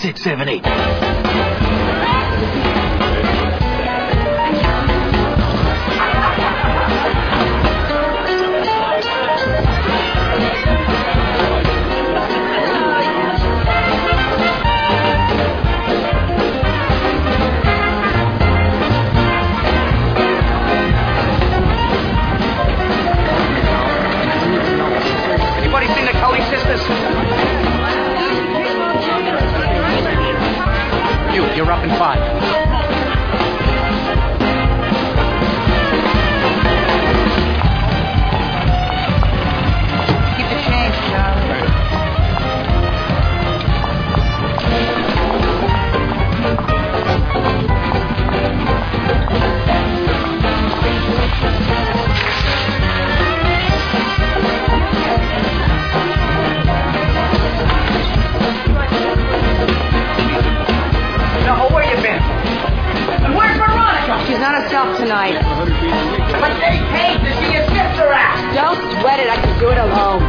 6, 7, 8. Anybody seen the Kelly sisters? You're up in 5. Keep the change, Charlie. She's not herself tonight. But they paid to see your sister act. Don't sweat it. I can do it alone.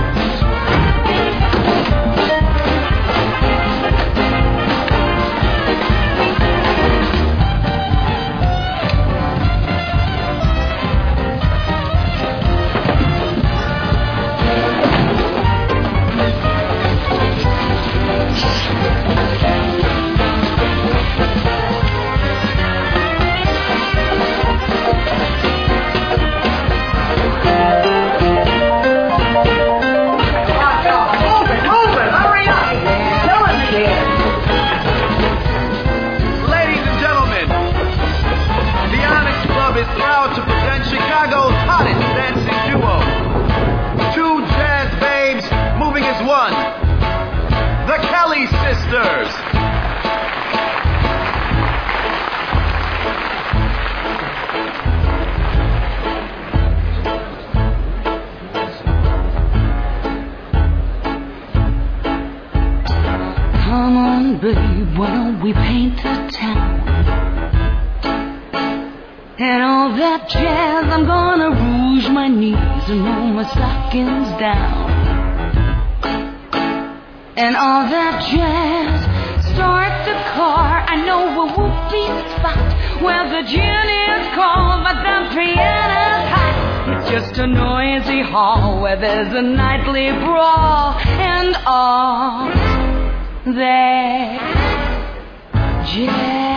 Babe, why don't we paint the town? And all that jazz, I'm gonna rouge my knees and roll my stockings down. And all that jazz, start the car. I know a whoopee spot where the gin is cold, but the piano's hot. It's just a noisy hall where there's a nightly brawl and all that jazz.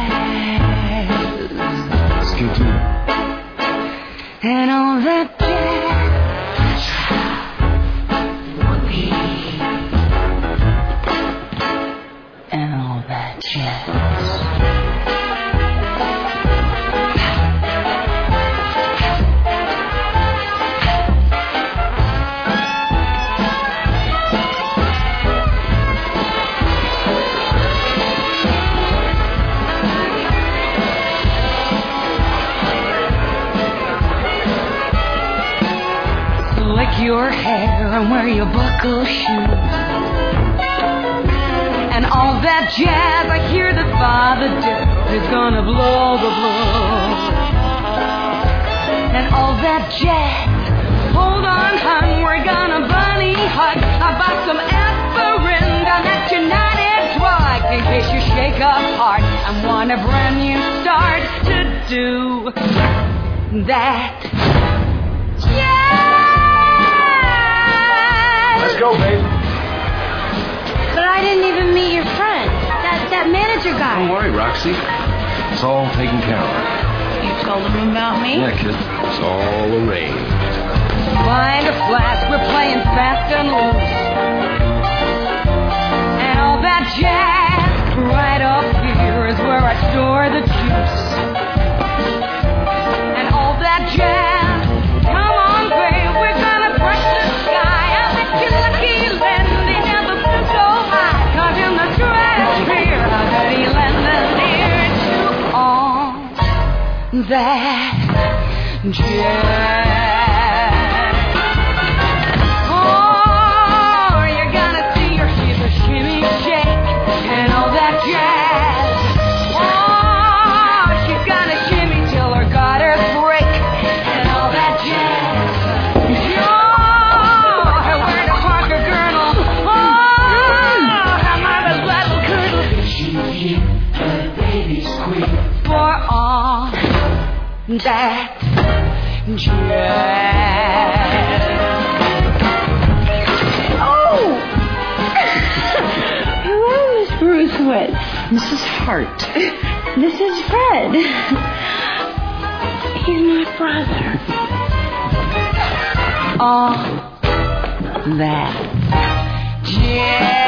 And all that jazz. Whoopee. And all that jazz. Your hair and wear your buckle shoes. And all that jazz, I hear that Father Death is gonna blow the blues. And all that jazz, hold on, hon, we're gonna bunny hug. I bought some aspirin down at United Drug in case you shake up hard and want a brand new start to do that jazz. Let's go, babe. But I didn't even meet your friend, that manager guy. Don't worry, Roxy. It's all taken care of. You told him about me? Yeah, kid. It's all arranged. Find a flask, we're playing fast and loose. And all that jazz, right up here is where I store the juice. And all that jazz, come on, babe, we're gonna brush the sky. I bet you lucky Lindy never flew so high. Cause in the stratosphere, how did he lend us here to all that jazz? that jazz. Oh! Hello, Miss Brucewitz. Mrs. Hart. This is Fred. He's my brother. All that jazz.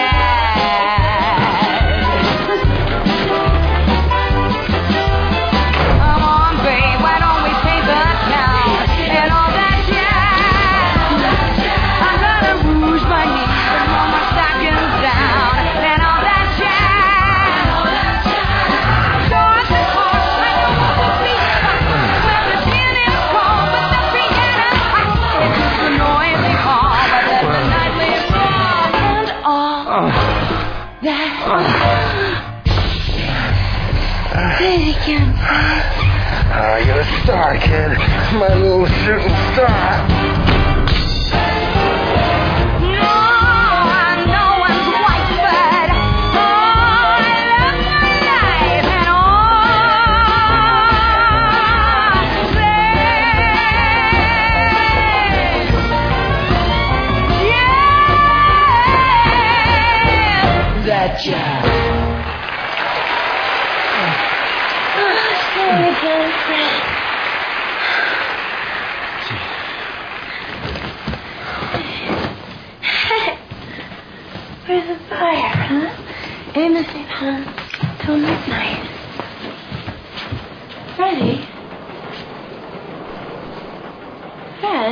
Come on, babe, why don't we take the town and all that jazz? I gotta rouge my knees and roll my stockings down and all that jazz. Start the car, I know what will be fun when the gin is cold, but the piano's hot. It's just a noisy call, but let the night live on and all that. Say it again, Fred. You're a star, kid. My little shooting star. No, I know I'm white, but oh, I love my life and all that jazz. Say it again, Fred. Where's the fire, huh? Amos ain't home till midnight. Freddie? Fred?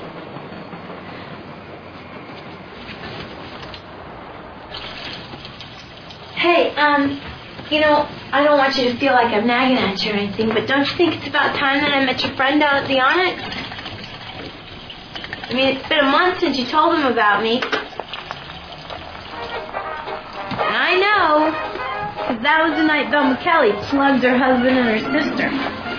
Hey, you know, I don't want you to feel like I'm nagging at you or anything, but don't you think it's about time that I met your friend down at the Onyx? I mean, it's been a month since you told him about me. And I know, because that was the night Velma Kelly slugged her husband and her sister.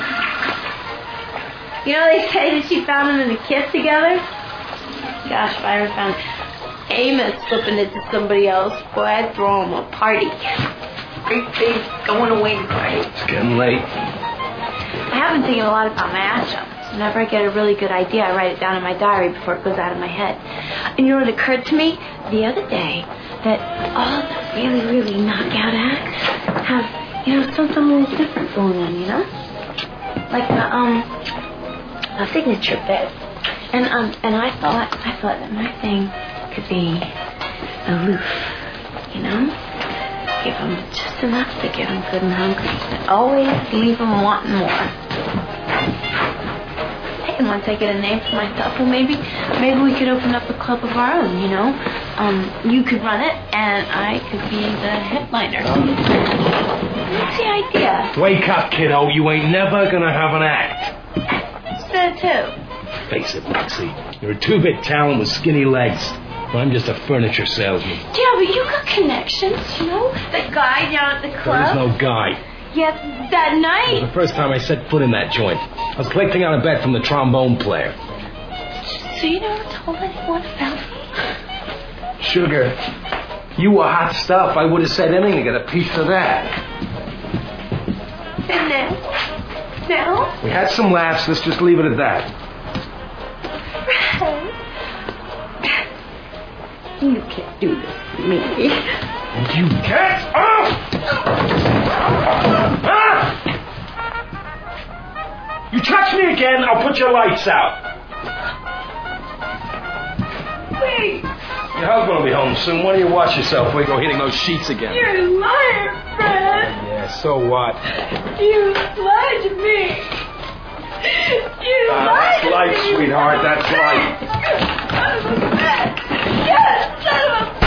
You know, they say that she found them in a kiss together. Gosh, if I ever found Amos slipping into somebody else, boy, I'd throw him a party. Great big going away party. It's getting late. I have been thinking a lot about my ashram. Whenever I get a really good idea, I write it down in my diary before it goes out of my head. And you know what occurred to me the other day? That all the really, really knockout acts have, you know, something a little different going on, you know? Like a signature bit. And I thought that my thing could be aloof, you know? Give them just enough to get them good and hungry, but always leave them wanting more. And once I get a name for myself, well, maybe we could open up a club of our own, you know? You could run it, and I could be the headliner. What's the idea? Wake up, kiddo. You ain't never gonna have an act. Said who? Face it, Maxie. You're a two-bit talent with skinny legs. I'm just a furniture salesman. Yeah, but you got connections, you know? That guy down at the club. There is no guy. Yeah, that It was night. the first time I set foot in that joint. I was collecting on a bet from the trombone player. So you never told anyone about me? Sugar, you were hot stuff. I would have said anything to get a piece of that. And now? We had some laughs. Let's just leave it at that. Fred. You can't do this to me. You can't? Oh! Ah! You touch me again, I'll put your lights out. Wait, Your husband will be home soon. Why don't you watch yourself before you go hitting those sheets again? you're a liar, Fred. Yeah, so what? You lied to me. You lied That's to life, me. sweetheart. That's life. Son of a bitch. Yes, son of a bitch.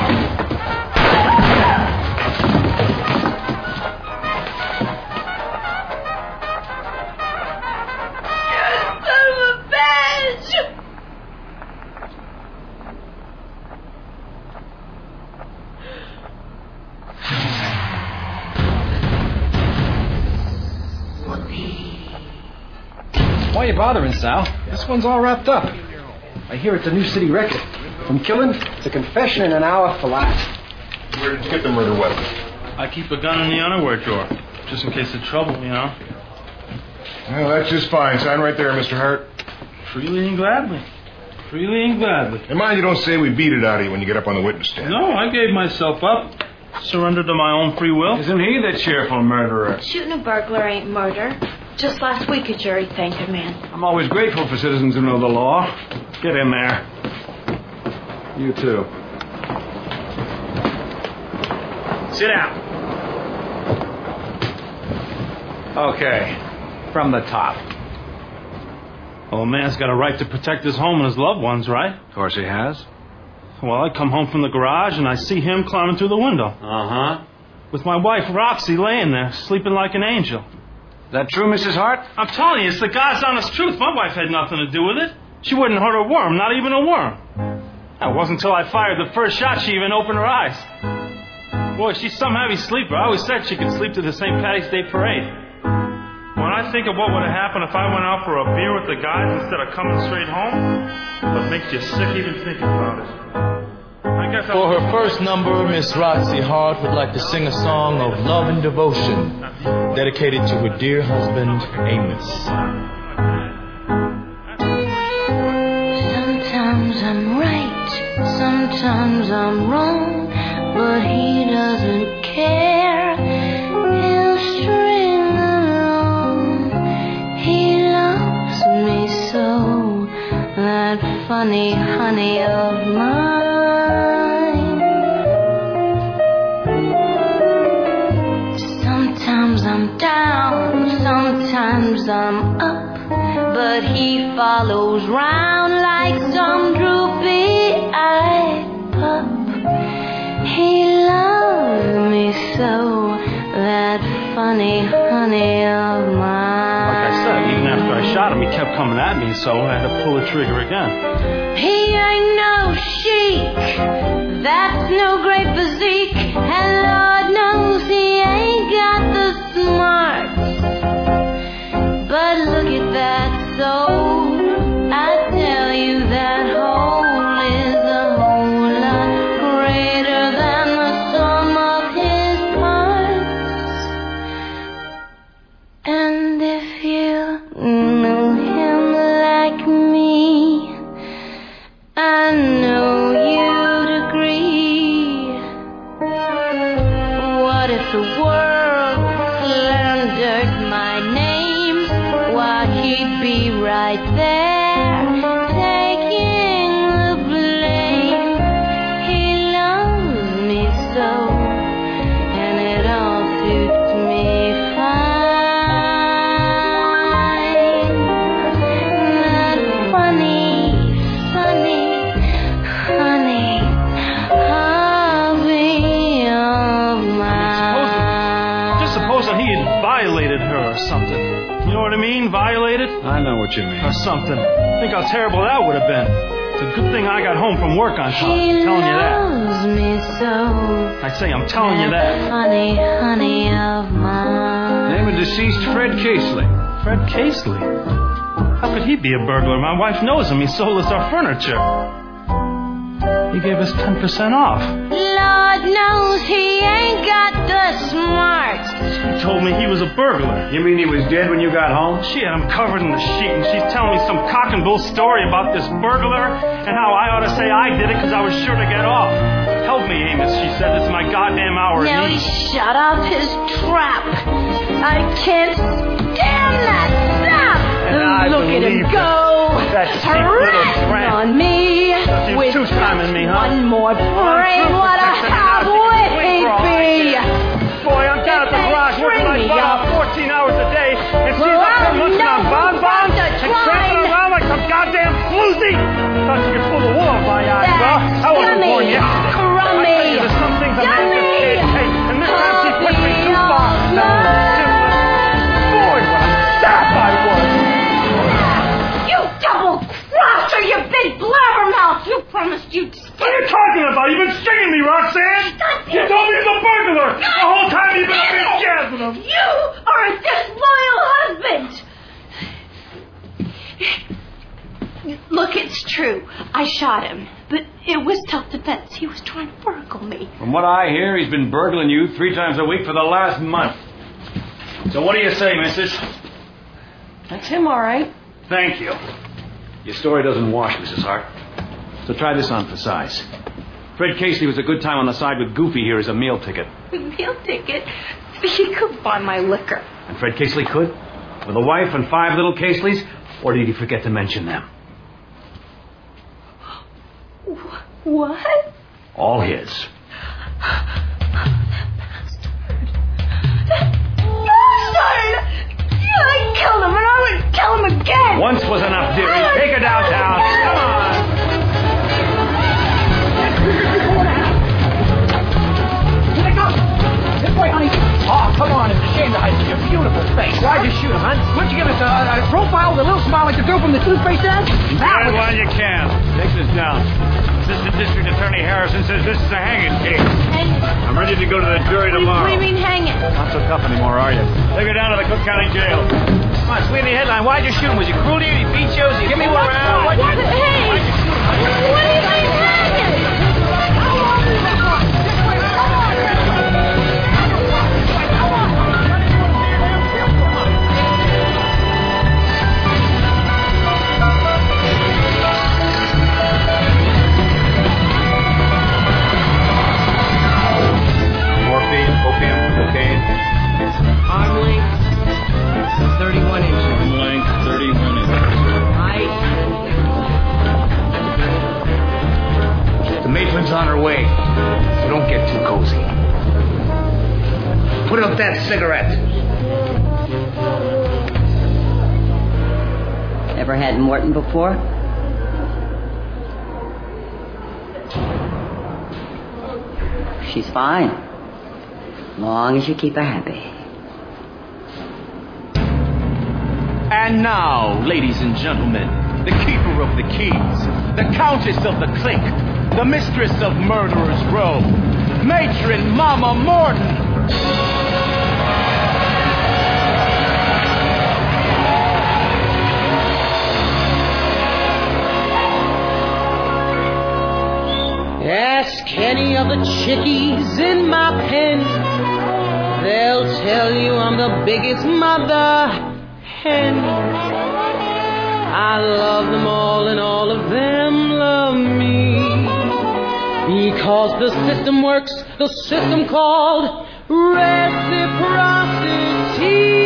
Yes, son of a bitch. Why are you bothering, Sal? This one's all wrapped up. I hear it's a New City record. From killing to confession in an hour for life. Where did you get the murder weapon? I keep a gun in the underwear drawer, just in case of trouble, you know. Well, that's just fine. Sign right there, Mr. Hart. Freely and gladly. Freely and gladly. And mind you don't say we beat it out of you when you get up on the witness stand. No, I gave myself up. Surrendered to my own free will. Isn't he the cheerful murderer? Shooting a burglar ain't murder. Just last week a jury thanked a man. I'm always grateful for citizens who know the law. Get in there. You too. Sit down. Okay. From the top. Well, a man's got a right to protect his home and his loved ones, right? Of course he has. Well, I come home from the garage and I see him climbing through the window. Uh-huh. With my wife, Roxy, laying there, sleeping like an angel. Is that true, Mrs. Hart? I'm telling you, it's the God's honest truth. My wife had nothing to do with it. She wouldn't hurt a worm, not even a worm. It wasn't until I fired the first shot she even opened her eyes. Boy, she's some heavy sleeper. I always said she could sleep to the St. Patty's Day parade. When I think of what would have happened if I went out for a beer with the guys instead of coming straight home, it makes you sick even thinking about it. For her first number, Miss Roxy Hart would like to sing a song of love and devotion dedicated to her dear husband, Amos. Sometimes I'm right, sometimes I'm wrong, but he doesn't care. He'll string along. He loves me so, that funny honey of mine. Sometimes I'm down, sometimes I'm up, but he follows round like some droopy-eyed pup. He loves me so, that funny honey of mine. Like I said, even after I shot him, he kept coming at me, so I had to pull the trigger again. He ain't no chic, that's no great physique, and Lord knows he ain't got the smarts. But look at that soul, I tell you that hole is a whole lot greater than the sum of his parts. And if you know him like me, I know you'd agree. What if the world slandered my name? Why, he'd be right there, taking the blame. He loves me so, and it all suits me fine. That funny, funny, honey, hubby of mine. Just supposing he had violated her or something. You know what I mean? Violated? I know what you mean. Or something. Think how terrible that would have been. It's a good thing I got home from work on time. I'm telling you that. He loves me so. I say, I'm telling you that. Honey, honey of mine. Name of deceased Fred Casely. Fred Casely? How could he be a burglar? My wife knows him. He sold us our furniture. He gave us 10% off. Lord knows he ain't got the smarts. He told me he was a burglar. You mean he was dead when you got home? She had him covered in the sheet, and she's telling me some cock and bull story about this burglar and how I ought to say I did it because I was sure to get off. Help me, Amos, she said. It's my goddamn hour. Now he shut off his trap. I can't stand that sap. And Look at him go. That cheap little tramp. On me. She's With two-timing me, huh? one more brain. What a halfway be. Boy, I'm down at the garage working my butt off 14 hours a day, and she's up there munching on bonbons and tramping around like some goddamn floozy. Thought she could pull the wool off my eyes, well, I wasn't born yesterday. Crummy. I tell you, there's some things a man just can't take, and this time she pushed me too far. Boy, what a sap I was. You double-crosser, you big blabbermouth! You promised you'd stay. What are you talking about? You've been stinging me, Roxanne! You told me he's a burglar! The whole time you've been up here jazzing him! You are a disloyal husband! Look, it's true. I shot him. But it was self-defense. He was trying to burgle me. From what I hear, he's been burgling you 3 times a week for the last month. So what do you say, missus? That's him, all right. Thank you. Your story doesn't wash, Mrs. Hart. So try this on for size. Fred Casely was a good time on the side with Goofy here as a meal ticket. A meal ticket? He could buy my liquor. And Fred Casely could? With a wife and 5 little Caseleys? Or did he forget to mention them? What? All his. I killed him, and I would kill him again. Once was enough, dearie. Take her downtown. Come on. Here they come. This way, honey. Oh, come on. It's a shame to hide your beautiful face. Why'd you shoot him, huh? Why don't you give us a profile with a little smile like the girl from the toothpaste ad? Right while you can. Take this down. Assistant District Attorney Harrison says this is a hanging case. I'm ready to go to the jury tomorrow. What do you mean hanging? Not so tough anymore, are you? Take her down to the Cook County Jail. Come on, sweetie, headline. Why'd you shoot him? Was you cruel to you? Did he beat you? Did he give me one around? Hey! What do you mean hanging? Opium, cocaine. Arm length, 31 inches. Arm length, 31 inches. Height. The matron's on her way, so don't get too cozy. Put up that cigarette. Ever had Morton before? She's fine. Long as you keep her happy. And now, ladies and gentlemen, the keeper of the keys, the countess of the clink, the mistress of Murderers Row, Matron Mama Morton. Ask any of the chickies in my pen. They'll tell you I'm the biggest mother hen. I love them all and all of them love me. Because the system works, the system called reciprocity.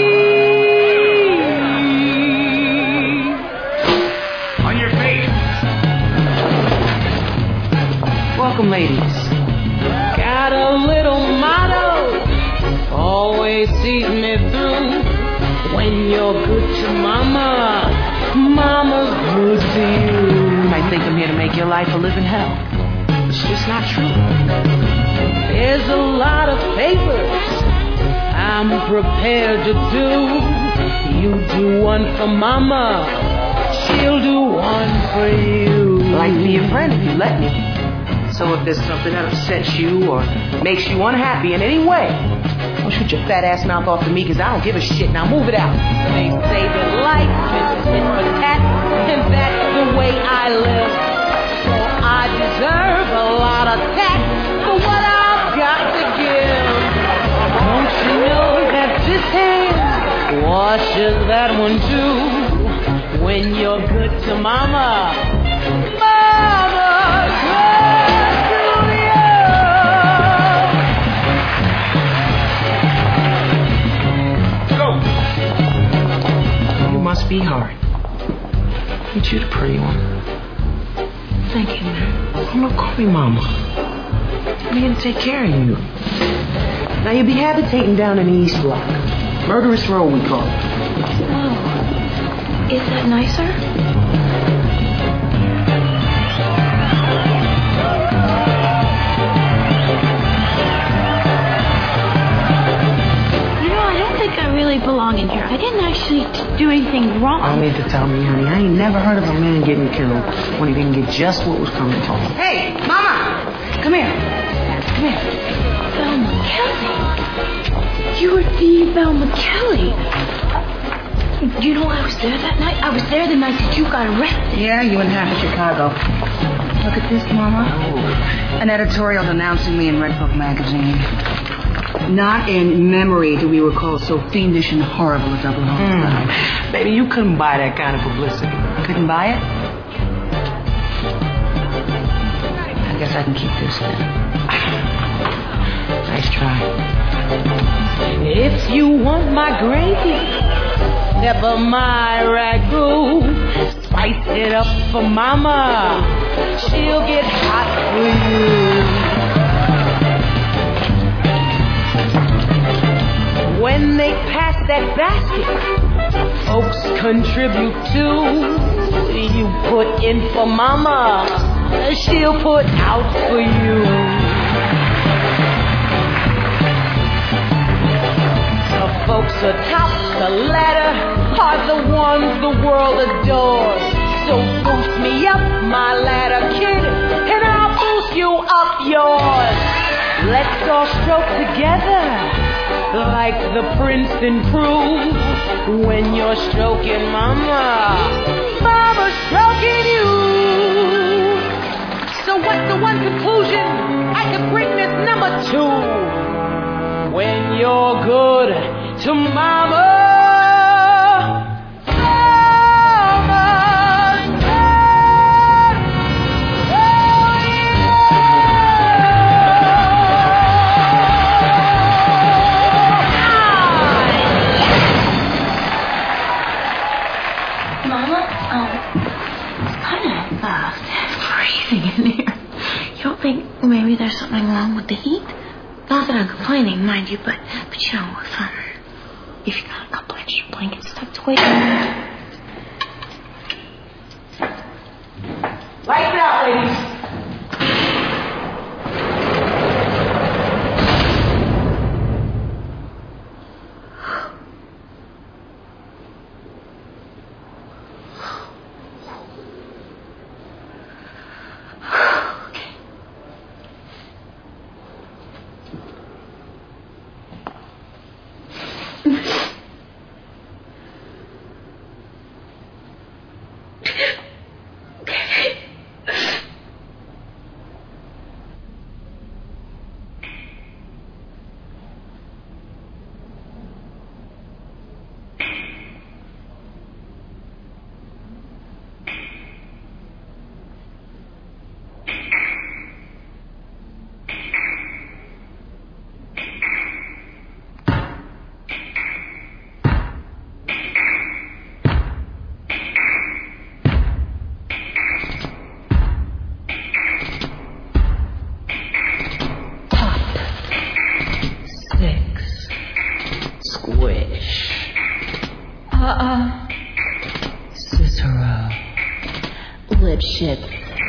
On your feet. Welcome, ladies. Got a little motto, always sees me through. When you're good to mama, mama's good to you. You might think I'm here to make your life a living hell. It's just not true. There's a lot of favors I'm prepared to do. You do one for mama, she'll do one for you. Like be a friend if you let me. So if there's something that upsets you or makes you unhappy in any way, don't shoot your fat ass mouth off to me, because I don't give a shit. Now move it out. They say that life is tit for tat, and that's the way I live. So I deserve a lot of tact for what I've got to give. Don't you know that this hand washes that one too? When you're good to mama, mama's good. Must be hard. Ain't you the pretty one? Thank you, man. Oh, no, call me mama. I'm here to take care of you. Now, you'll be habitating down in the East Block. Murderous Row, we call it. Oh. Is that nicer? I really belong in here. I didn't actually do anything wrong. I mean to tell me, honey, I ain't never heard of a man getting killed when he didn't get just what was coming to him. Hey, Mama! Come here. Come here. Velma Kelly. You were the Velma Kelly. You know I was there that night? I was there the night that you got arrested. Yeah, you and half of Chicago. Look at this, Mama. Oh. An editorial denouncing me in Red Book magazine. Not in memory do we recall so fiendish and horrible a double homicide. Baby, you couldn't buy that kind of publicity. Couldn't buy it? I guess I can keep this then. Nice try. If you want my gravy, never my ragu. Spice it up for mama. She'll get hot for you. When they pass that basket, folks contribute too. You put in for mama, she'll put out for you. The folks atop the ladder are the ones the world adores. So boost me up my ladder, kid, and I'll boost you up yours. Let's all stroke together like the Princeton crew. When you're stroking mama, mama's stroking you. So what's the one conclusion I could bring this number to? When you're good to mama, maybe there's something wrong with the heat. Not that I'm complaining, mind you, but you know, if you got a couple extra blankets tucked away. Lights out, ladies. Cicero. Lip shit.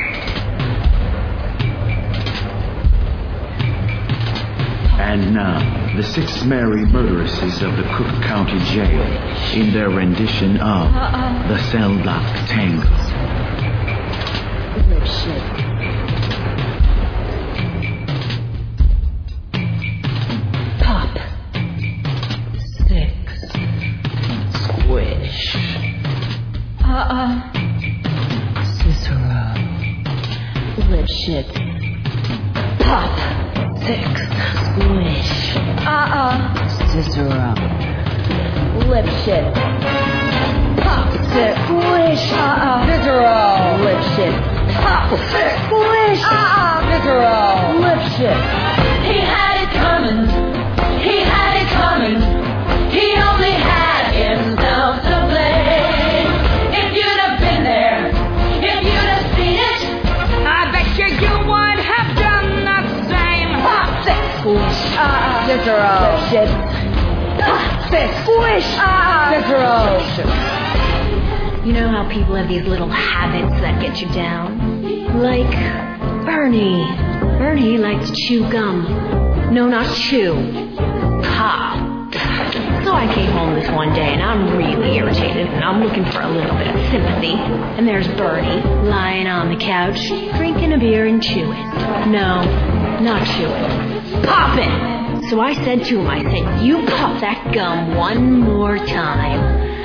And now, the 6 merry murderesses of the Cook County Jail in their rendition of the Cell Block Tango. Lip shit. Pop. 6. Squish. Cicero. Lip shit. Pop. 6. Squish. Cicero. Lip shit. Pop. 6. Squish. Cicero. Lip shit. Pop. 6. Squish. Cicero. Lip shit. He had it coming. He had it coming. He only had himself to blame. If you'd have been there, if you'd have seen it, I bet you would have done the same. Pop. 6. Squish. Cicero. Lip shit. Pop. 6. Squish. Cicero. You know how people have these little habits that get you down? Like Bernie. Bernie liked to chew gum. No, not chew. Pop. So I came home this one day and I'm really irritated and I'm looking for a little bit of sympathy. And there's Bernie lying on the couch, drinking a beer and chewing. No, not chewing. Popping. So I said to him, I said, you pop that gum one more time.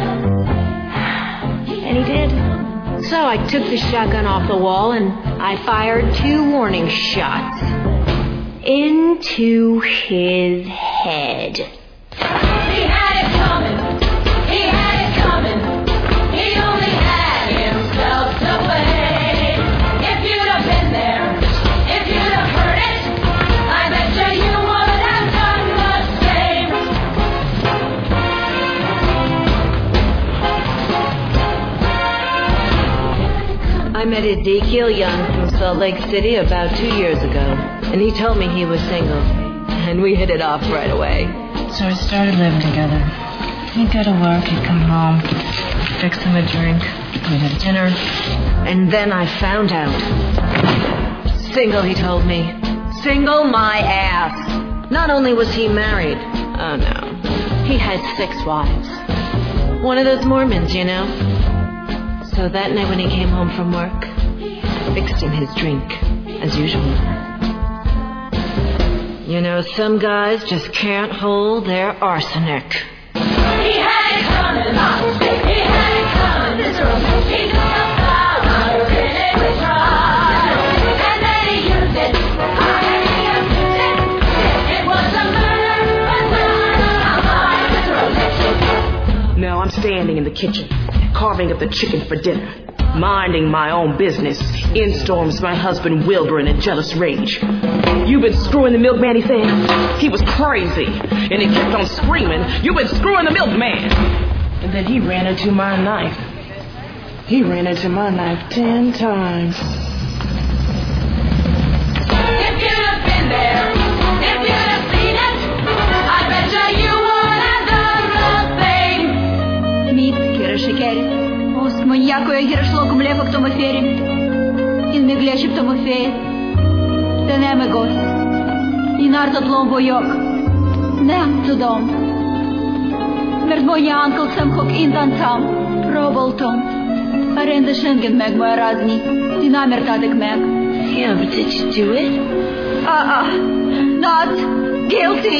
And he did. So I took the shotgun off the wall and I fired 2 warning shots. into his head. He had it coming. He had it coming. He only had himself to blame. If you'd have been there, if you'd have heard it, I bet you would have done the same. I met Ezekiel Young from Salt Lake City about 2 years ago, and he told me he was single, and we hit it off right away. So we started living together. He'd go to work, he'd come home, I'd fix him a drink, we'd have dinner, and then I found out. Single, he told me. Single my ass. Not only was he married, oh no, he had 6 wives. One of those Mormons, you know. So that night when he came home from work, I fixed him his drink, as usual. You know, some guys just can't hold their arsenic. He had it coming. He had it coming. This room, he took a flower in it with pride. And then he used it. And he abused it. It was a murder. Now I'm standing in the kitchen, carving up the chicken for dinner, minding my own business. In storms my husband Wilbur in a jealous rage. "You've been screwing the milkman," he said. He was crazy, and he kept on screaming, "You've been screwing the milkman." And then he ran into my knife. He ran into my knife 10 times. If you'd have been there, if you'd have seen it, I bet you would have done the same. Мит, кирашикери. Уст маньяко я гирашлоком лепок тому ферим. In me glesje op de mofee. Den emegos. In art dat loon boyok. Nem te dom. Mert moje ankel sem hok in dan sam. Robolton. Arende schengen meg moja razni. Die namer dat ik meg. Yeah, but did you do it? Not guilty.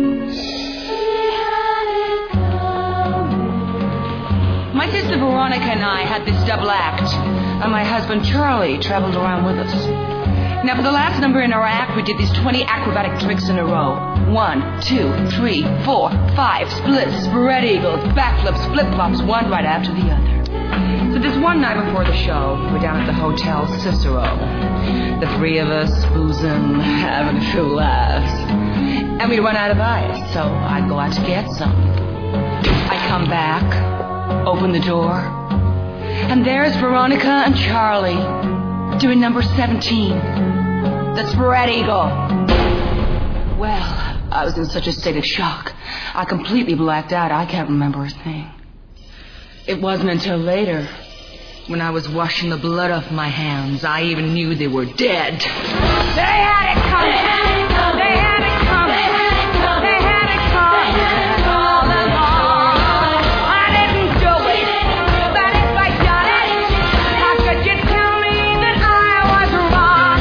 My sister Veronica and I had this double act, and my husband Charlie traveled around with us. Now, for the last number in our act, we did these 20 acrobatic tricks in a row. 1, 2, 3, 4, 5, splits, spread eagles, backflips, flip-flops, one right after the other. So this one night before the show, we're down at the Hotel Cicero. The 3 of us boozing, having a few laughs. And we'd run out of ice, so I'd go out to get some. I come back, open the door, and there's Veronica and Charlie doing number 17, the spread eagle. Well, I was in such a state of shock, I completely blacked out. I can't remember a thing. It wasn't until later, when I was washing the blood off my hands, I even knew they were dead. They had it coming! They had it coming! They had it coming! They had it coming! They had it coming! They had it all along! I didn't do it! But if I done it, how could you tell me that I was wrong?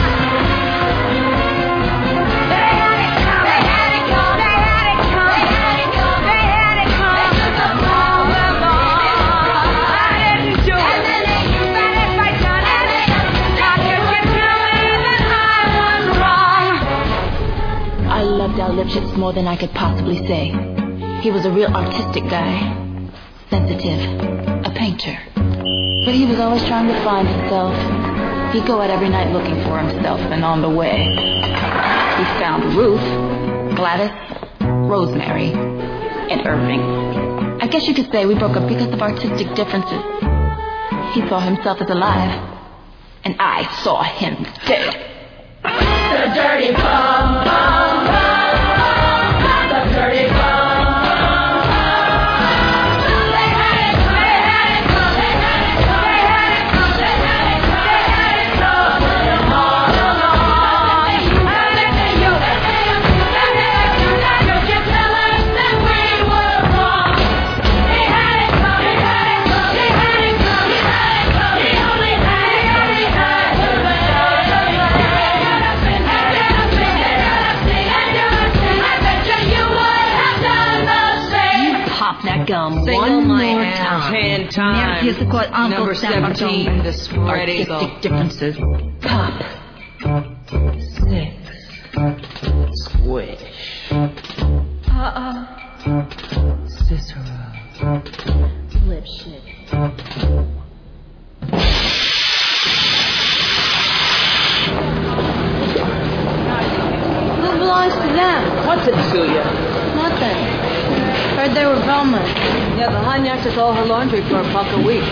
They had it coming! They had it coming! They had it coming! They had it coming! They took the all along! I didn't do it! But if I done it, how could you tell me that I was wrong? I loved Al Lipschitz more than I could possibly say. He was a real artistic guy. Sensitive. A painter. But he was always trying to find himself. He'd go out every night looking for himself, and on the way, he found Ruth, Gladys, Rosemary, and Irving. I guess you could say we broke up because of artistic differences. He saw himself as alive, and I saw him dead. The dirty bum, bum, bum, the dirty bum, they had it coming, they had it coming, they had it coming, they had it coming, they had it coming all along. And then you just tell us that we were wrong. They had it coming, they had it coming, they had it coming, they had it coming. He only had to Pop that gum Single one my more hand time. 10 times. Here's the quote, Uncle Number Sam 17, the spread eagle. Artistic differences. Pop. 6. swish. Cicero. Lipstick. Who belongs to them? What's it to you? Nothing. Heard they were Velma's. Yeah, the Hanyak does all her laundry for $1 a week.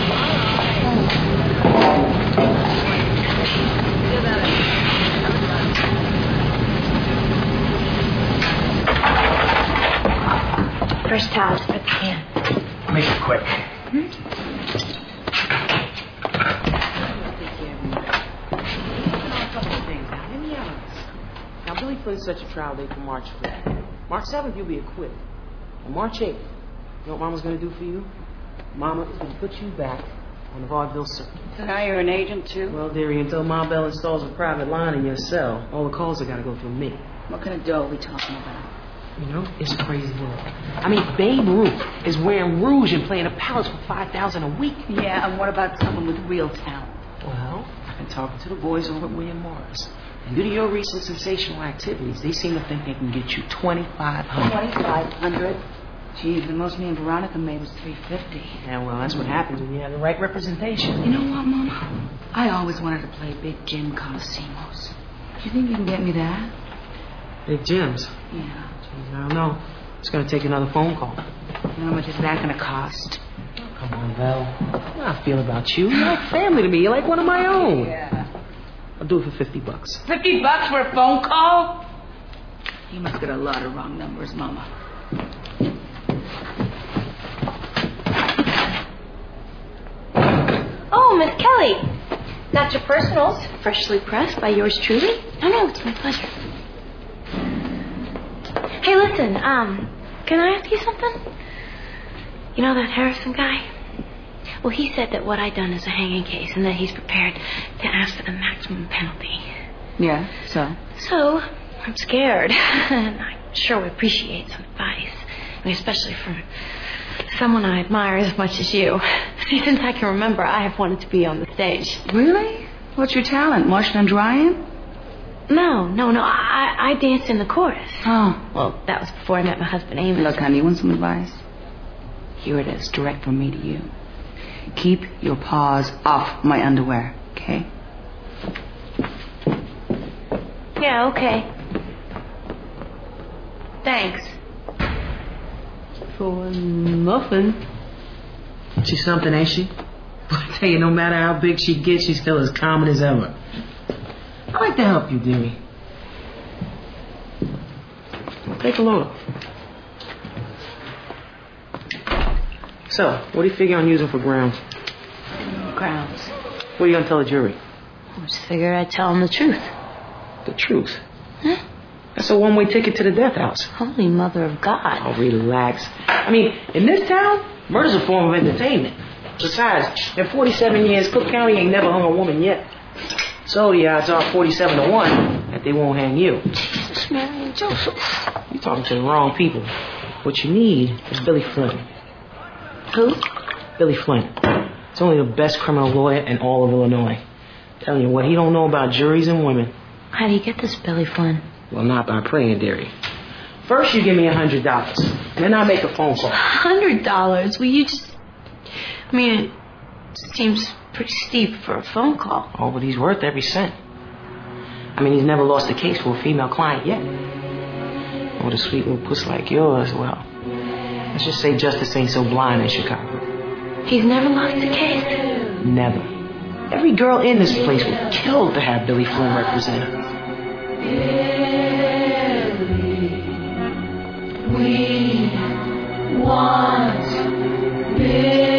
First towels for the can. Make it quick. Now, Billy Flynn's such a trial date for March 5th. March 7th, you'll be acquitted. On March 8th, you know what Mama's going to do for you? Mama is going to put you back on the vaudeville circuit. So now you're an agent, too? Well, dearie, until Ma Bell installs a private line in your cell, all the calls have got to go through me. What kind of dough are we talking about? You know, it's a crazy world. I mean, Babe Ruth is wearing rouge and playing a palace for $5,000 a week. Yeah, and what about someone with real talent? Well, I've been talking to the boys over at William Morris. And due to your recent sensational activities, they seem to think they can get you $2,500. $2,500? Geez, the most me and Veronica made was $350. Yeah, well, that's what happens when you have the right representation. You know what, Mama? I always wanted to play Big Jim Colosimo's. Do you think you can get me that? Big Jim's? Yeah. Jeez, I don't know. It's going to take another phone call. How much is that going to cost? Come on, Val. You know how I feel about you. You're like family to me. You're like one of my own. Yeah. I'll do it for $50. $50 for a phone call? You must get a lot of wrong numbers, Mama. Oh, Miss Kelly. That's your personals. Freshly pressed by yours truly. No, it's my pleasure. Hey, listen, can I ask you something? You know that Harrison guy? Well, he said that what I'd done is a hanging case and that he's prepared to ask for the maximum penalty. Yeah, so? So, I'm scared. And I sure would appreciate some advice. I mean, especially from someone I admire as much as you. See, since I can remember, I have wanted to be on the stage. Really? What's your talent? Washing and drying? No. I danced in the chorus. Oh. Well, that was before I met my husband, Amos. Look, honey, you want some advice? Here it is, direct from me to you. Keep your paws off my underwear, okay? Yeah, okay. Thanks. For nothing. She's something, ain't she? I tell you, no matter how big she gets, she's still as common as ever. I like to help you, dearie. Take a look. So, what do you figure on using for grounds? Grounds. What are you going to tell the jury? I just figured I'd tell them the truth. The truth? Huh? That's a one-way ticket to the death house. Holy mother of God. Oh, relax. I mean, in this town, murder's a form of entertainment. Besides, in 47 years, Cook County ain't never hung a woman yet. So the odds are 47-1 that they won't hang you. Jesus, Mary and Joseph. You're talking to the wrong people. What you need is Billy Flynn. Who? Billy Flynn. He's only the best criminal lawyer in all of Illinois. Telling you what he don't know about juries and women. How do you get this, Billy Flynn? Well, not by praying, dearie. First, you give me $100. Then I make a phone call. $100? Well, you just... I mean, it seems pretty steep for a phone call. Oh, but he's worth every cent. I mean, he's never lost a case for a female client yet. With a sweet little puss like yours, well, let's just say justice ain't so blind in Chicago. He's never lost a case? Never. Every girl in this place would kill to have Billy Flynn represent her. We want Billy.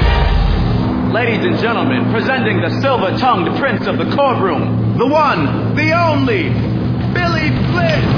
Ladies and gentlemen, presenting the silver-tongued prince of the courtroom, the one, the only Billy Flynn.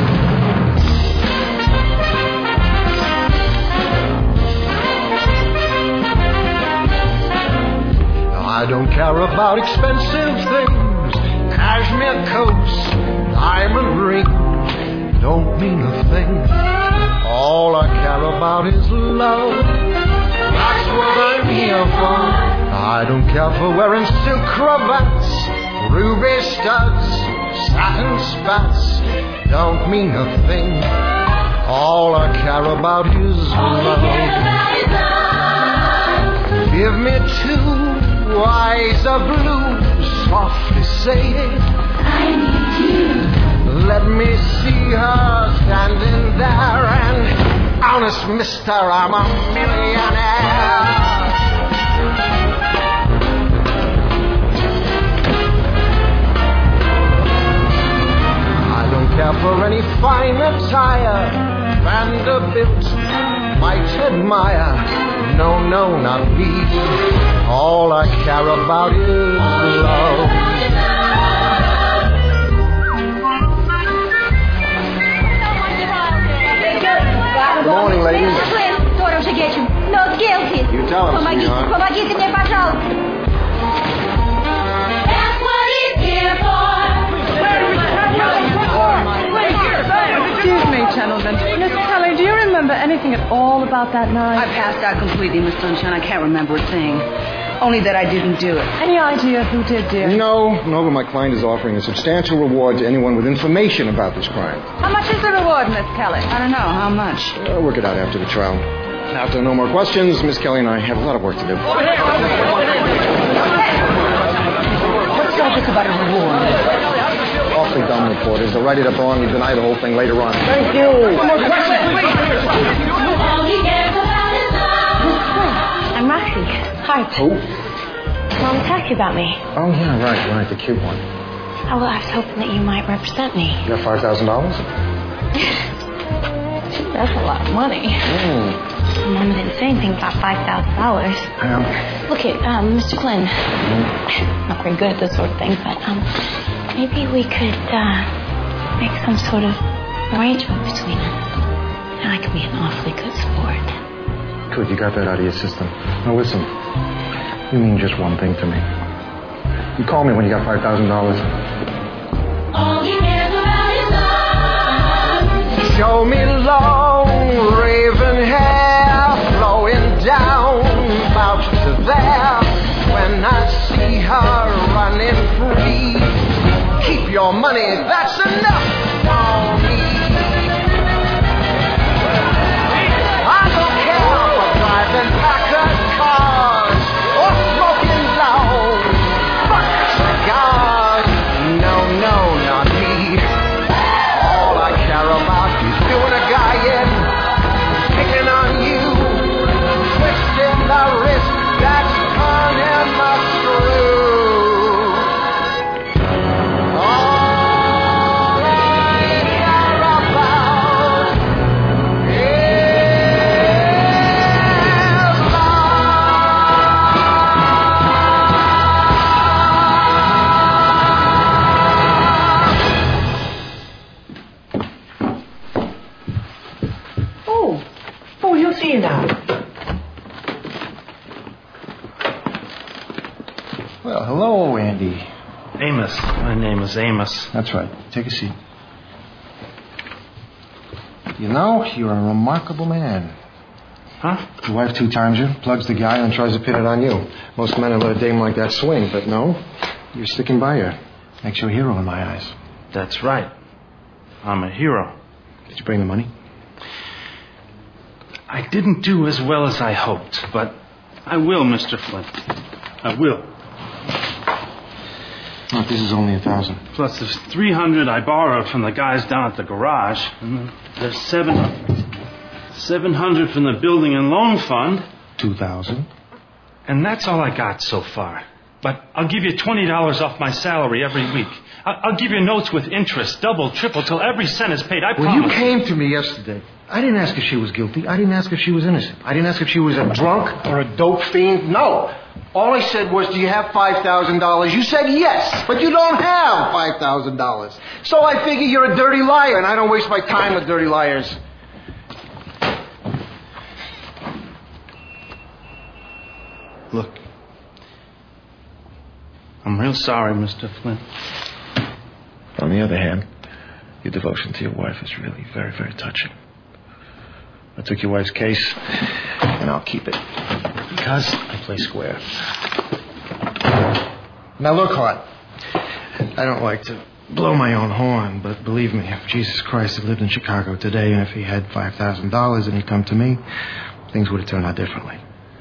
I don't care about expensive things, cashmere coats, diamond rings, don't mean a thing. All I care about is love, that's what I'm here for. I don't care for wearing silk cravats, ruby studs, satin spats, don't mean a thing. All I care about is love. Give me two eyes of blue, softly saying, I need you. Let me see her standing there, and honest mister, I'm a millionaire. I don't care for any fine attire, Vanderbilt might admire. No, no, not me. All I care about is love. Good morning, ladies. Mr. Flynn, Dora should get you. Not guilty. You tell him, sweetheart. Помогите мне, пожалуйста. That's what he's here for. Excuse me, gentlemen. Miss Kelly, do you remember anything at all about that night? I passed out completely, Miss Sunshine. I can't remember a thing. Only that I didn't do it. Any idea who did, dear? No, but my client is offering a substantial reward to anyone with information about this crime. How much is the reward, Miss Kelly? I don't know. How much? I'll work it out after the trial. Now, if there are no more questions, Miss Kelly and I have a lot of work to do. What's all this about a reward? Awfully dumb reporters. They'll write it up wrong and deny the whole thing later on. Thank you. One more question, please. I'm Roxy Hart. Who? Mom talked to you about me. Oh, yeah, right, the cute one. Oh, well, I was hoping that you might represent me. You got $5,000? That's a lot of money. Mom didn't say anything about $5,000. Yeah. Look here, Mr. Flynn. Not very good at this sort of thing, but maybe we could make some sort of arrangement between us. And I could be an awfully good sport. Good, you got that out of your system. Now listen, you mean just one thing to me. You call me when you got $5,000. All he cares about is love. Show me long raven hair flowing down about to there. When I see her running free, keep your money, that's enough for me. I don't care for driving Packard cars or smoking loud cigars. No, not me. All I care about is doing a guy in, picking on you, twisting the wrist that's turning the screw. See you now. Well, hello, Andy. Amos. My name is Amos. That's right. Take a seat. You know, you're a remarkable man. Huh? Your wife two-times you, plugs the guy, and tries to pin it on you. Most men would let a dame like that swing, but no. You're sticking by her. Makes you a hero in my eyes. That's right. I'm a hero. Did you bring the money? I didn't do as well as I hoped, but I will, Mr. Flint. I will. Look, this is only 1,000. Plus there's 300 I borrowed from the guys down at the garage. And then there's 700 from the building and loan fund. 2,000. And that's all I got so far. But I'll give you $20 off my salary every week. I'll give you notes with interest, double, triple, till every cent is paid. I promise. Well, you came to me yesterday. I didn't ask if she was guilty. I didn't ask if she was innocent. I didn't ask if she was a drunk or a dope fiend. No. All I said was, do you have $5,000? You said yes, but you don't have $5,000. So I figure you're a dirty liar, and I don't waste my time with dirty liars. Look, I'm real sorry, Mr. Flynn. On the other hand, your devotion to your wife is really very, very touching. I took your wife's case, and I'll keep it. Because I play square. Now look, Hart, I don't like to blow my own horn, but believe me, if Jesus Christ had lived in Chicago today, and if he had $5,000 and he'd come to me, things would have turned out differently.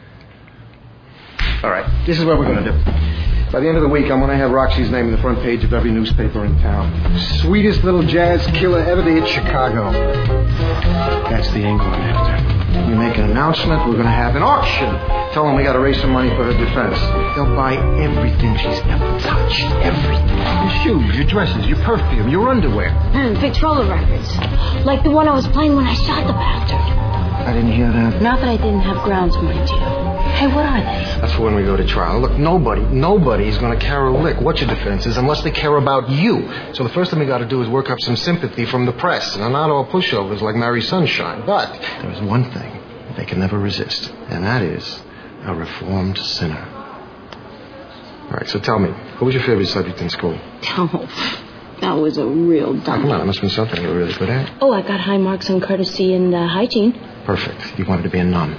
All right, this is what we're going to do. By the end of the week, I'm going to have Roxy's name on the front page of every newspaper in town. Sweetest little jazz killer ever to hit Chicago. That's the angle I'm after. We make an announcement, we're going to have an auction. Tell them we got to raise some money for her defense. They'll buy everything she's ever touched. Everything. Your shoes, your dresses, your perfume, your underwear. Victrola records. Like the one I was playing when I shot the bastard. I didn't hear that. Not that I didn't have grounds, mind you. Hey, what are they? That's for when we go to trial. Look, nobody is going to care a lick what your defense is unless they care about you. So the first thing we got to do is work up some sympathy from the press. And they're not all pushovers like Mary Sunshine. But there's one thing they can never resist, and that is a reformed sinner. All right, so tell me, what was your favorite subject in school? Oh, that was a real dumb. Come on, it must have been something you were really good at. Oh, I got high marks on courtesy and hygiene. Perfect. You wanted to be a nun.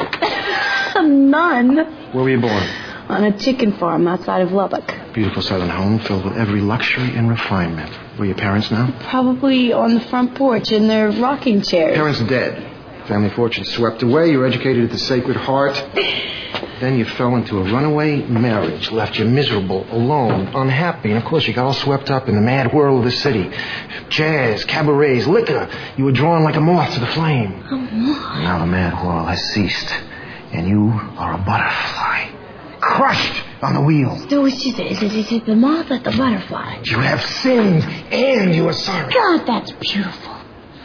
A nun? Where were you born? On a chicken farm outside of Lubbock. Beautiful southern home filled with every luxury and refinement. Where are your parents now? Probably on the front porch in their rocking chairs. Parents dead. Family fortune swept away. You were educated at the Sacred Heart. Then you fell into a runaway marriage, left you miserable, alone, unhappy. And, of course, you got all swept up in the mad whirl of the city. Jazz, cabarets, liquor. You were drawn like a moth to the flame. A moth? Now the mad whirl has ceased, and you are a butterfly, crushed on the wheel. So which is it the moth or the butterfly? You have sinned, and you are sorry. God, that's beautiful.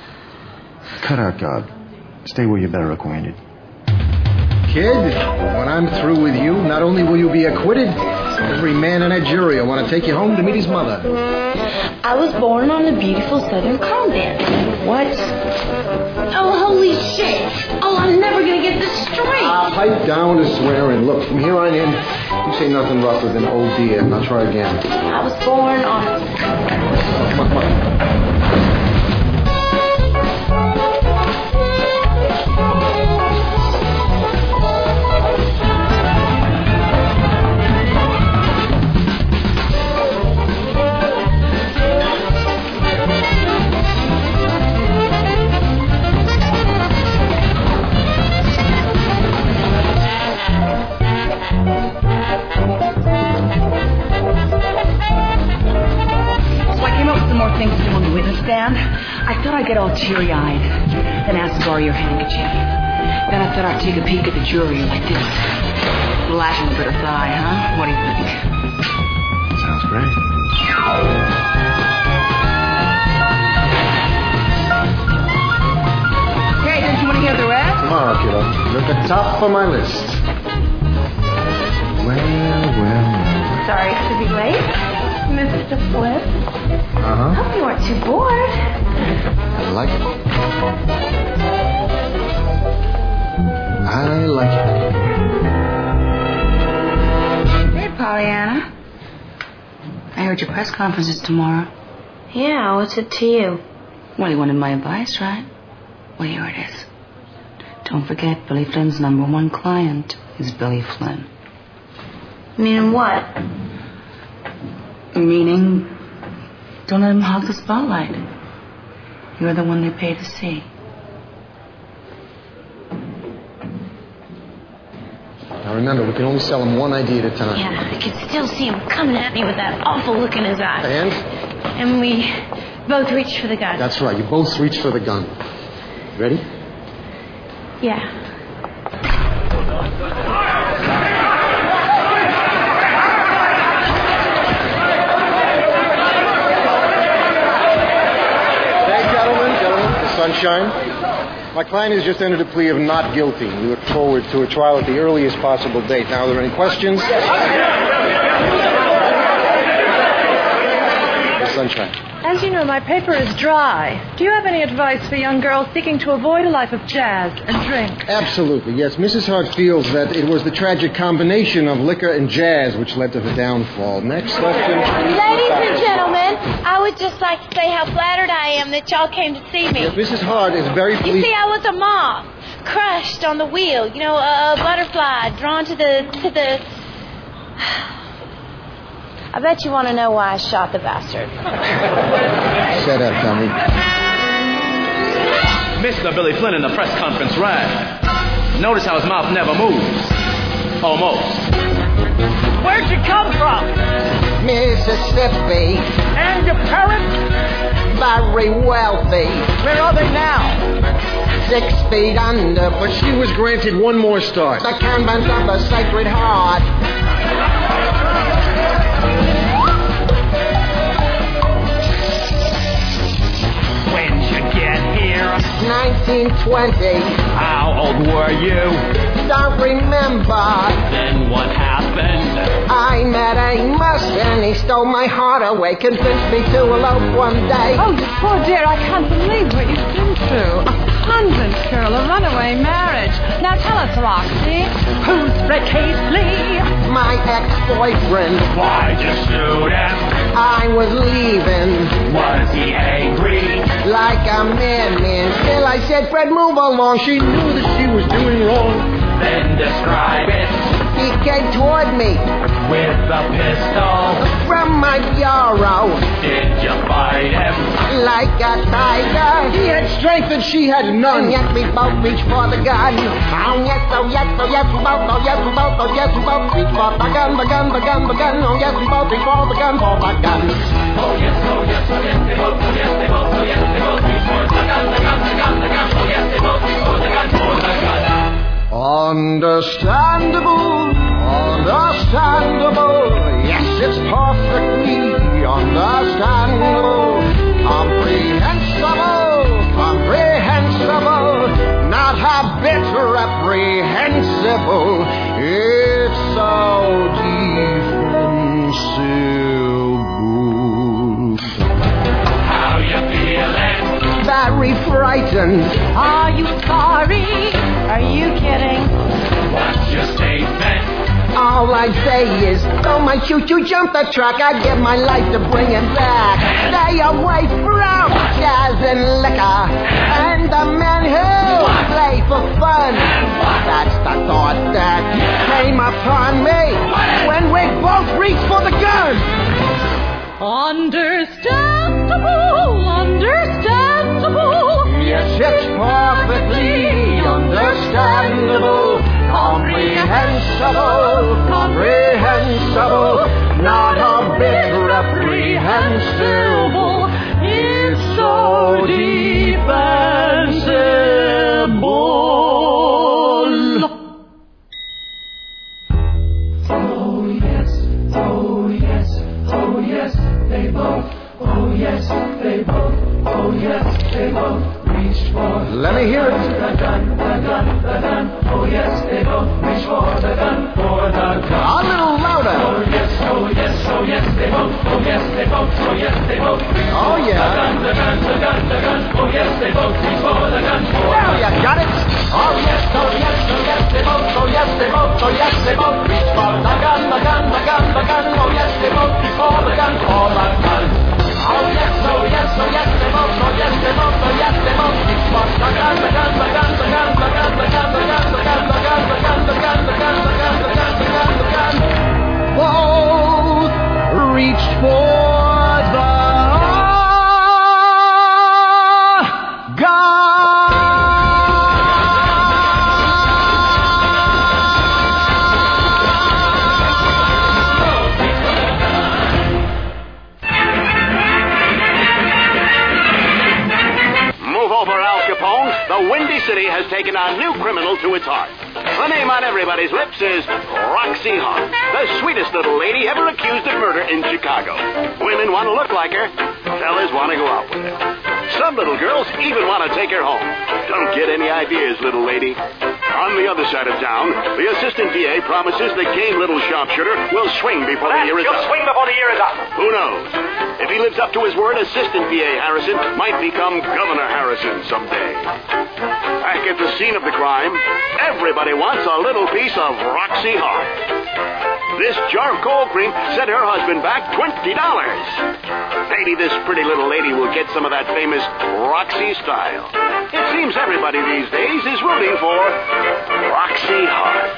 Cut out God. Stay where you're better acquainted. Kid, when I'm through with you, not only will you be acquitted, every man in that jury will want to take you home to meet his mother. I was born on a beautiful southern calm band. What? Oh, holy shit. Oh, I'm never going to get this straight. Pipe down to swearing. Look, from here on in, you say nothing rougher than oh dear, and I'll try again. I was born on... Come on. Things to do on the witness stand. I thought I'd get all teary-eyed, then ask to borrow your handkerchief. Then I thought I'd take a peek at the jury like this. Lashing a bit of thigh, huh? What do you think? Sounds great. Hey, don't you want to hear the rest? Tomorrow, kiddo. You're at the top of my list. Well. Sorry to be late, Mr. Flynn. Uh-huh. Hope you weren't too bored. I like it. I like it. Hey, Pollyanna. I heard your press conference is tomorrow. Yeah, what's it to you? Well, you wanted my advice, right? Well, here it is. Don't forget, Billy Flynn's #1 client is Billy Flynn. Meaning what? Meaning, don't let him hog the spotlight. You're the one they pay to see. Now remember, we can only sell him one idea at a time. Yeah, I can still see him coming at me with that awful look in his eye. And we both reached for the gun. That's right. You both reached for the gun. Ready? Yeah. Sunshine. My client has just entered a plea of not guilty. We look forward to a trial at the earliest possible date. Now, are there any questions? Miss Sunshine. As you know, my paper is dry. Do you have any advice for young girls seeking to avoid a life of jazz and drink? Absolutely, yes. Mrs. Hart feels that it was the tragic combination of liquor and jazz which led to her downfall. Next question, please. Ladies and gentlemen, I would just like to say how flattered I am that y'all came to see me. Yes, Mrs. Hart is very pleased. You see, I was a moth, crushed on the wheel. You know, a butterfly drawn to the... I bet you want to know why I shot the bastard. Shut up, Tommy. Mr. Billy Flynn in the press conference rag. Notice how his mouth never moves. Almost. Where'd you come from? Mississippi. And your parents? Very wealthy. Where are they now? 6 feet under. But she was granted one more start. The convent of the Sacred Heart. When'd you get here? 1920. How old were you? Don't remember. Then what happened? I met Amos and he stole my heart away. Convinced me to elope one day. Oh, you poor dear, I can't believe what you've been through. A convent girl, a runaway marriage. Now tell us, Roxy, who's Ricky Lee? My ex-boyfriend. Why'd you shoot him? I was leaving. Was he angry? Like a madman. Still I said, Fred, move along. She knew that she was doing wrong. Then describe it. He came toward me. With a pistol. From my bureau. Did you fight him? Like a tiger. He had strength and she had none. And yet we both reached for the gun. Oh yes, oh yes, oh yes, we both, oh yes, we both, oh yes, we both reached for the gun, the gun, the gun, the gun. Oh yes, we both reached for the gun, for the gun. Oh yes, oh yes, oh yes, they both, oh yes, they both, oh yes, they both reached for the gun, the gun, the gun, the gun. Oh yes, they both reached for the gun, for the gun. Understandable, understandable. Yes, it's perfectly understandable. Comprehensible, comprehensible. Not a bit reprehensible. It's so defensible. How you feeling? Very frightened. Are you sorry? Are you kidding? What's your statement? All I'd say is, don't mind choo-choo jump the truck. I'd give my life to bring him back. Stay away from jazz and liquor and the men who play for fun. That's the thought that came upon me when we both reached for the gun. Understandable, understandable. Yes, it's perfectly understandable. Comprehensible, comprehensible. Not a bit reprehensible. It's so defensible. Oh yes, oh yes, oh yes, they both. Oh yes, they both. Oh yes, they both reached for. Let me hear it. The gun, the gun, the gun. Oh yes, they both reached for the gun, for the gun. A little louder. Oh yes, oh yes, oh yes, they both. Oh yes, they both. Oh yes, they both. Oh yeah. The gun, the gun, the gun, the gun. Oh yes, they both reached for the gun, for Now you got it. Oh yes, oh yes, oh yes, they both. Oh yes, they both. Oh yes, they both reached for the gun, the gun, the gun, the gun. Oh yes, they both reached for the gun, for the gun. Oh yes, oh yes, oh yes, they both, oh yes, they both, oh yes, they both reach for the gun, the gun, the gun, the gun, the gun, the gun, the gun, the gun, the gun, the gun, the gun, the gun, the gun, the gun, the gun, the gun. Both reached for the gun. The Windy City has taken a new criminal to its heart. The name on everybody's lips is Roxy Hart, the sweetest little lady ever accused of murder in Chicago. Women want to look like her. Fellas want to go out with her. So Some little girls even want to take her home. Don't get any ideas, little lady. On the other side of town, the assistant DA promises the game little sharpshooter will swing before the year is up. Swing before the year is up. Who knows? If he lives up to his word, Assistant DA Harrison might become Governor Harrison someday. Back at the scene of the crime, everybody wants a little piece of Roxy Hart. This jar of cold cream sent her husband back $20. Maybe this pretty little lady will get some of that famous Roxy style. It seems everybody these days is rooting for Roxy Hart.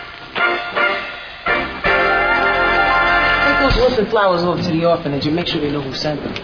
Take those orphan flowers over to the orphanage and make sure they know who sent them.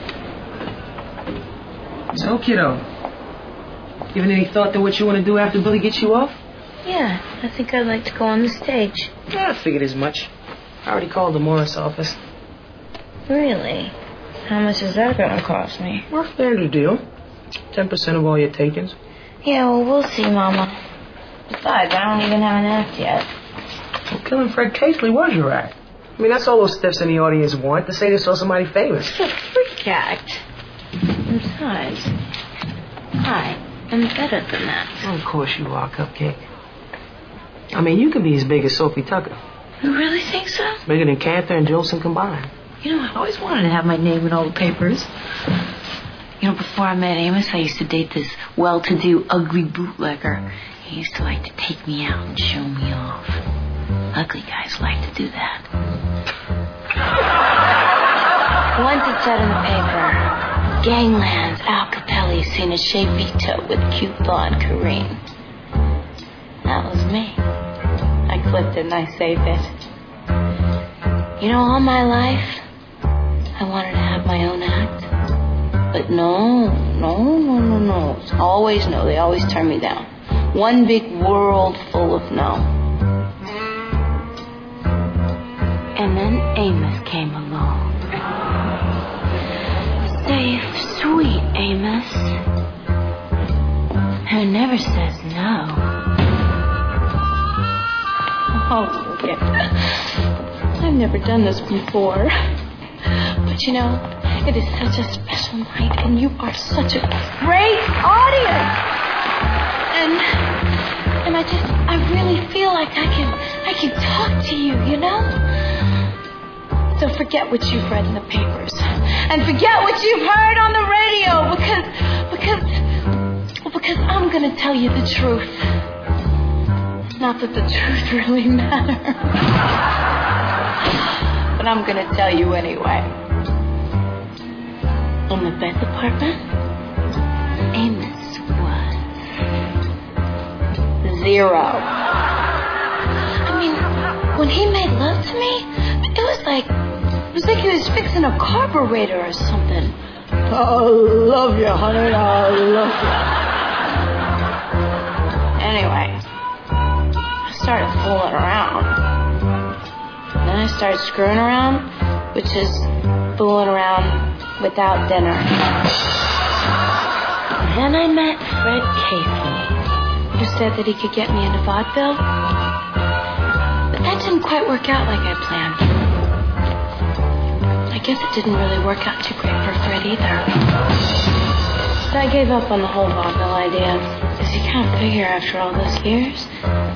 So, kiddo, given any thought to what you want to do after Billy gets you off? Yeah, I think I'd like to go on the stage. Yeah, I figured as much. I already called the Morris office. Really? How much is that going to cost me? Well, standard deal. 10% of all your takings. Yeah, well, we'll see, Mama. Besides, I don't even have an act yet. Well, killing Fred Casely was your act. I mean, that's all those stiffs in the audience want, to say they saw somebody famous. It's a freak act. And besides, I am better than that. Of course you are, Cupcake. I mean, you can be as big as Sophie Tucker. You really think so? Bigger than Cantor and Jolson combined. You know, I always wanted to have my name in all the papers. You know, before I met Amos, I used to date this well-to-do, ugly bootlegger. He used to like to take me out and show me off. Ugly guys like to do that. Once it said in the paper, Gangland's Al Capelli seen a Shea Vito with cute blonde Corinne. That was me. I clipped it and I saved it. You know, all my life, I wanted to have my own act. But no. Always no. They always turn me down. One big world full of no. And then Amos came along. Safe, sweet Amos. Who never says no. Oh, yeah. I've never done this before. But you know, it is such a special night, and you are such a great audience. And I really feel like I can talk to you, you know? So forget what you've read in the papers. And forget what you've heard on the radio, because I'm gonna tell you the truth. Not that the truth really matters. But I'm going to tell you anyway. In the bed department, Amos was 0. I mean, when he made love to me, it was like he was fixing a carburetor or something. I love you, honey. I love you. Anyway. Started fooling around. Then I started screwing around, which is fooling around without dinner. Then I met Fred Casely, who said that he could get me into vaudeville. But that didn't quite work out like I planned. I guess it didn't really work out too great for Fred either. So I gave up on the whole vaudeville idea, because you can't figure after all those years.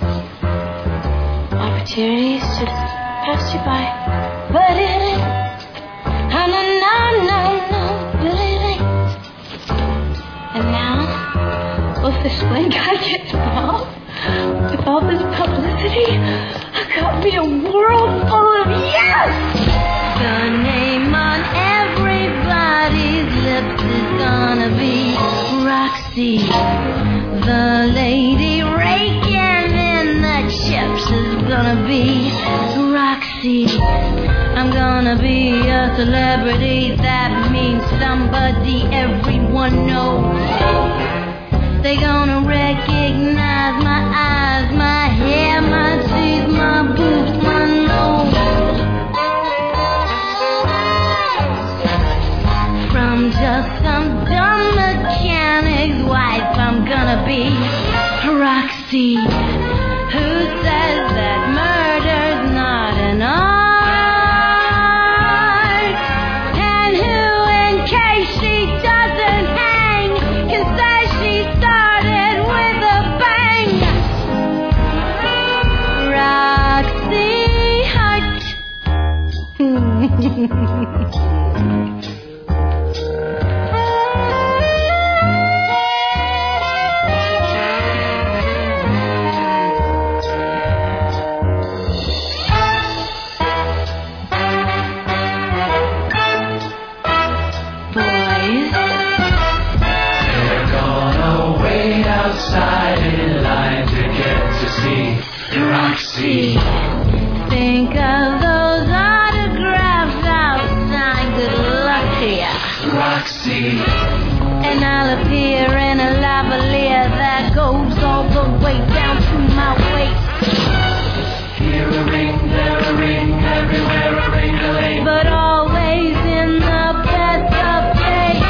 Opportunities just pass you by. But it ain't. No, but it ain't. And now, will this sling guy get involved? With all this publicity, I got me a world full of yes! The name on everybody's lips is gonna be Roxy. The lady raking in the chips is gonna be Roxy. I'm gonna be a celebrity. That means somebody everyone knows. They're gonna recognize my eyes, my hair, my teeth, my boobs, my nose. From just some dumb mechanic's wife, I'm gonna be Roxy. Who says that murder's not an art? And who, in case she doesn't hang, can I'll appear in a lavalier that goes all the way down to my waist. Here a ring, there a ring, everywhere a ring-a-ling. But always in the best of taste.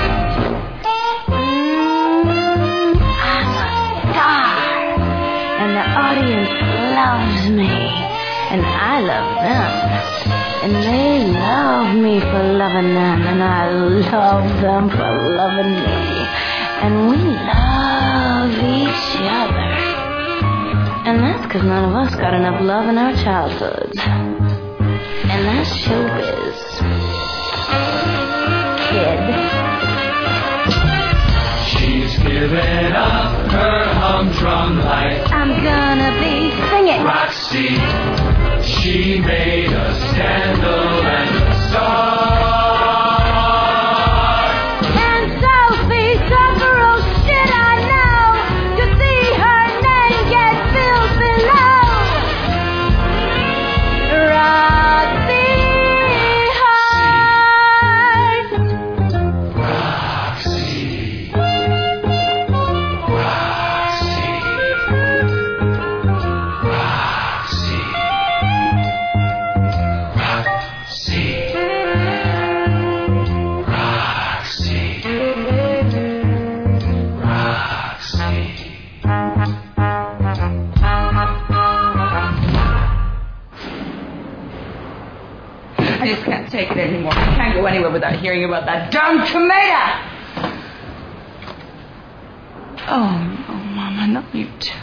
I'm a star, and the audience loves me, and I love them, and they love me for loving them, and I love them for loving me, and we love each other. And that's because none of us got enough love in our childhoods. And that's showbiz. Kid. She's given up her humdrum life. I'm gonna be singing. Roxy, she made a scandal and a star. And Sophie suffer, oh shit, I know. To see her name get filled below. Roxy Hart. Roxy. Roxy. Roxy. Roxy. Roxy. Roxy. I just can't take it anymore. I can't go anywhere without hearing about that darn tomato. Oh, no, Mama, not you too.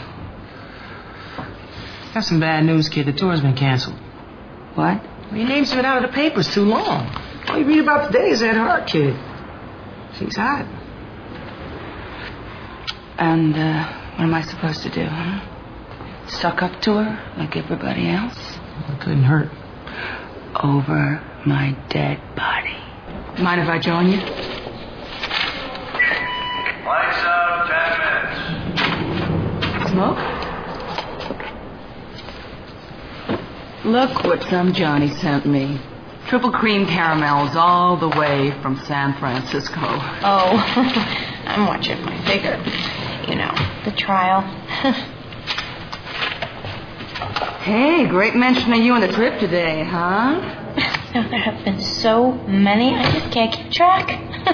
That's some bad news, kid. The tour's been canceled. What? Well, your name's been out of the papers too long. All you read about today is that Hart kid. She's hot. And, what am I supposed to do, huh? Suck up to her like everybody else? It couldn't hurt. Over my dead body. Mind if I join you? Lights out, 10 minutes. Smoke? Look what some Johnny sent me. Triple cream caramels all the way from San Francisco. Oh, I'm watching my figure. You know, the trial. Hey, great mention of you on the trip today, huh? There have been so many, I just can't keep track.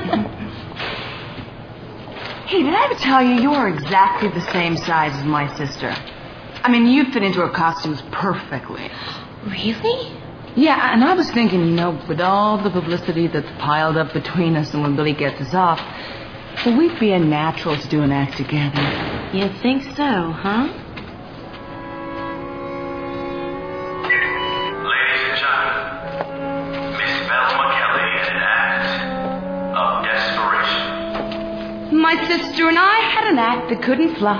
Hey, did I ever tell you you're exactly the same size as my sister? I mean, you fit into her costumes perfectly. Really? Yeah, and I was thinking, you know, with all the publicity that's piled up between us and when Billy gets us off, well, we'd be a natural to do an act together. You think so, huh? Ladies and gentlemen, Miss Velma Kelly in an act of desperation. My sister and I had an act that couldn't flop.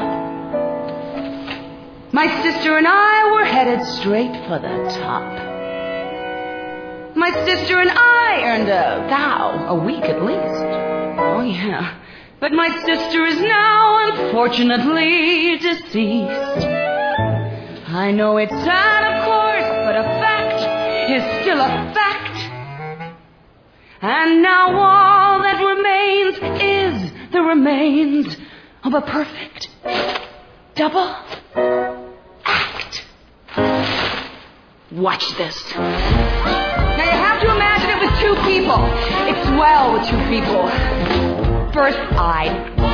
My sister and I were headed straight for the top. My sister and I earned $1,000 a week at least. Oh, yeah. But my sister is now unfortunately deceased. I know it's sad, of course, but a fact is still a fact. And now all that remains is the remains of a perfect double act. Watch this. Now you have to imagine it with two people. It's swell with two people. First I,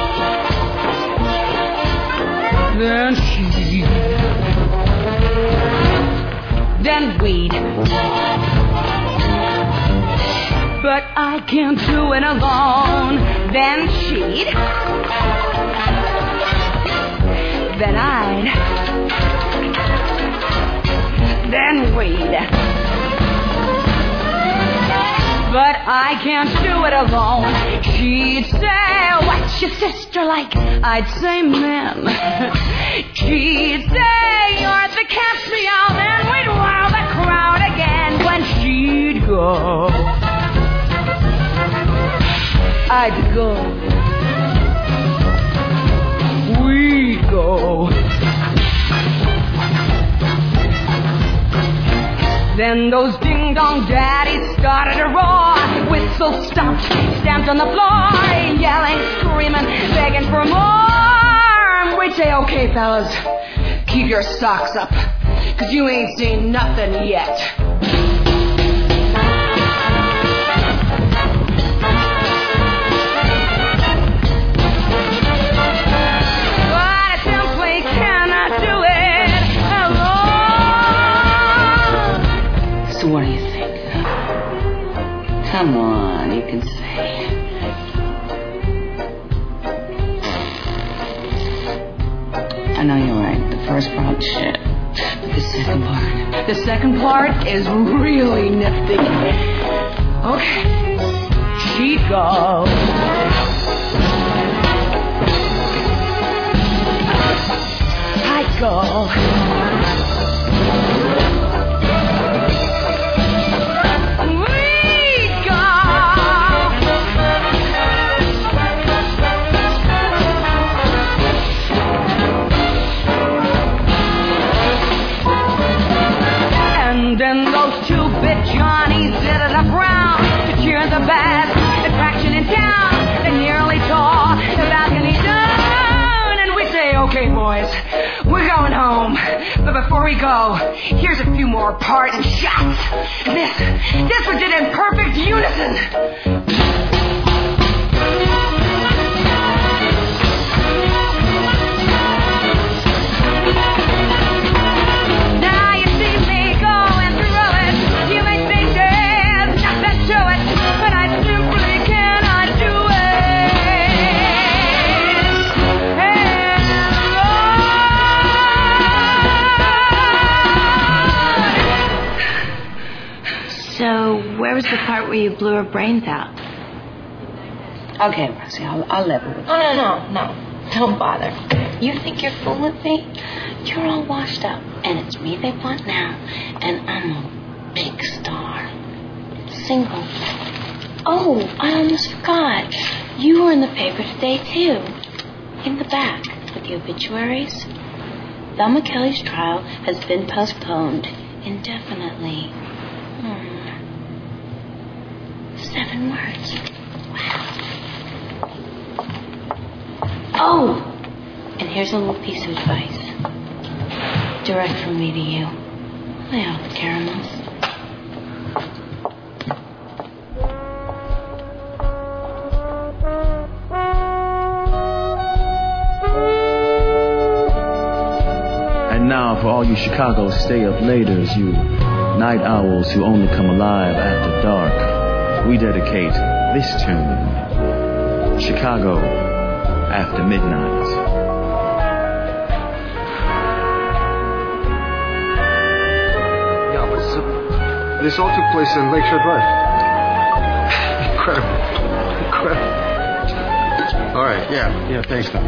then she, then we'd. But I can't do it alone. Then she'd, then I'd, then we'd. But I can't do it alone. She'd say, what's your sister like? I'd say, ma'am. She'd say, you're the cat's meow. Then we'd wow the crowd again. When she'd go, I'd go. We'd go. Then Then those ding-dong daddies started to roar. Whistles stopped, stamped on the floor, yelling, screaming, begging for more. We'd say, okay, fellas, keep your socks up, 'cause you ain't seen nothing yet. So what do you think? Come on, you can say. I know you're right. The first part, shit. But the second part is really nifty. Okay. Chico. Michael. Then those two-bit Johnnies did it up round to cheer the best attraction in town. They nearly tore the balcony down. And we say, okay, boys, we're going home. But before we go, here's a few more parting shots. This we did in perfect unison. So, where was the part where you blew her brains out? Okay, Rosie, I'll level with you. No. Don't bother. You think you're fooling me? You're all washed up, and it's me they want now, and I'm a big star. Single. Oh, I almost forgot. You were in the paper today, too. In the back, with the obituaries. Thelma Kelly's trial has been postponed indefinitely. 7 words. Wow. Oh! And here's a little piece of advice. Direct from me to you. Lay out the caramels. And now for all you Chicago stay-up-laters, you night owls who only come alive after dark, we dedicate this tune, Chicago After Midnight. Yeah, but this all took place in Lakeshore Drive. Incredible. All right, yeah, thanks, Tom.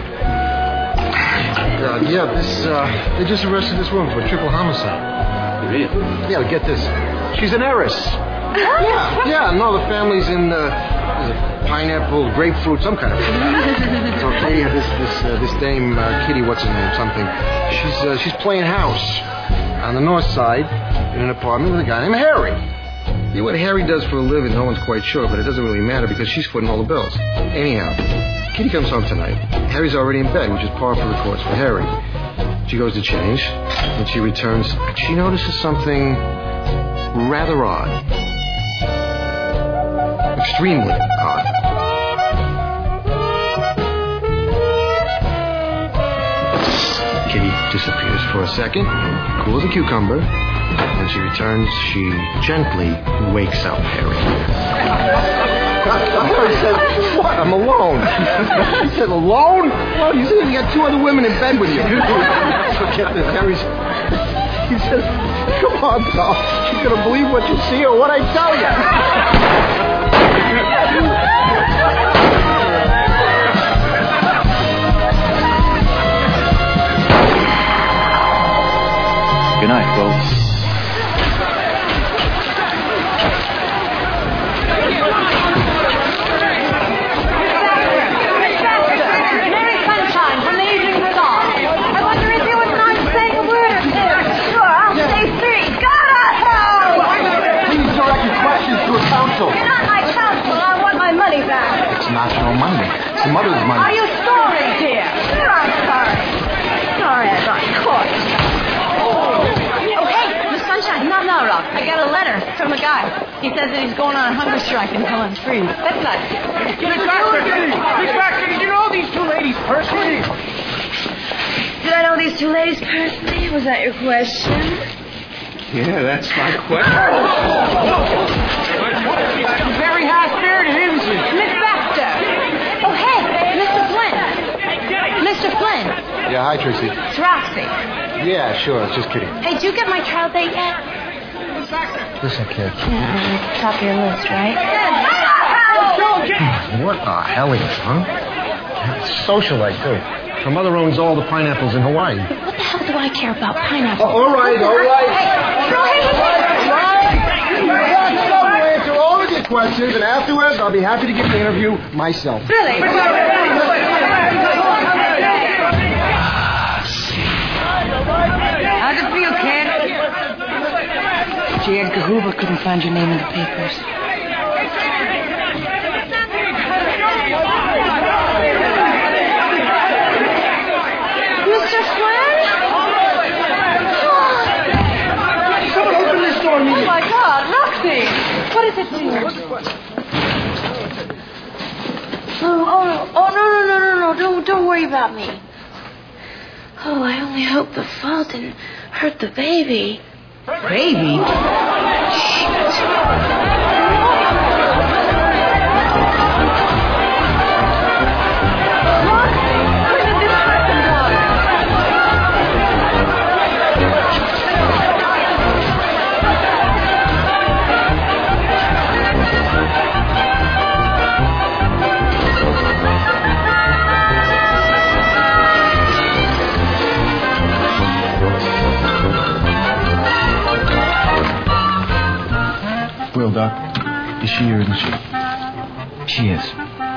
They just arrested this woman for a triple homicide. Really? Yeah, but get this. She's an heiress. No, the family's in pineapple, grapefruit, some kind of fruit. It's okay. This dame Kitty, what's her name? Something. She's playing house on the north side in an apartment with a guy named Harry. Yeah, what Harry does for a living, no one's quite sure, but it doesn't really matter because she's footing all the bills. Anyhow, Kitty comes home tonight. Harry's already in bed, which is par for the course for Harry. She goes to change. When she returns, she notices something rather odd. Extremely odd. Kitty disappears for a second, cool as a cucumber. When she returns, she gently wakes up Harry. Harry said, what? I'm alone. He said, alone? Well, you see, you got 2 other women in bed with you. Forget this. Harry's... He said, come on, pal. She's going to believe what you see or what I tell you. Good night, folks. Merry sunshine from the evening bazaar. I wonder if you wouldn't mind saying a word or two. Sure, I'll stay free. Gotta hell! mother's money. Are you sorry, dear? I'm sorry. Sorry I got caught. Oh, hey, Miss Sunshine. No, Rob. I got a letter from a guy. He says that he's going on a hunger strike until I'm free. That's nice. Miss Baxter, did you know these two ladies personally? Did I know these two ladies personally? Was that your question? Yeah, that's my question. Very high-spirited, isn't she? Miss Baxter. Oh, hey, Mr. Flynn. Mr. Flynn. Yeah, hi, Trixie. It's Roxy. Yeah, sure. Just kidding. Hey, did you get my trial date yet? Listen, kid. Top of your list, right? What the hell is it, huh? Socialite, too. Her mother owns all the pineapples in Hawaii. What the hell do I care about pineapples? All right. We'll answer all of your questions, and afterwards, I'll be happy to give the interview myself. Really? How'd it feel, kid? J. Edgar Hoover couldn't find your name in the papers. Mr. Flynn? Someone open this door immediately. Oh, my God, Roxy! What is it, dear? Oh, no. Don't worry about me. Oh, I only hope the fall didn't hurt the baby. Baby? Will, Doc, is she or isn't she? She is.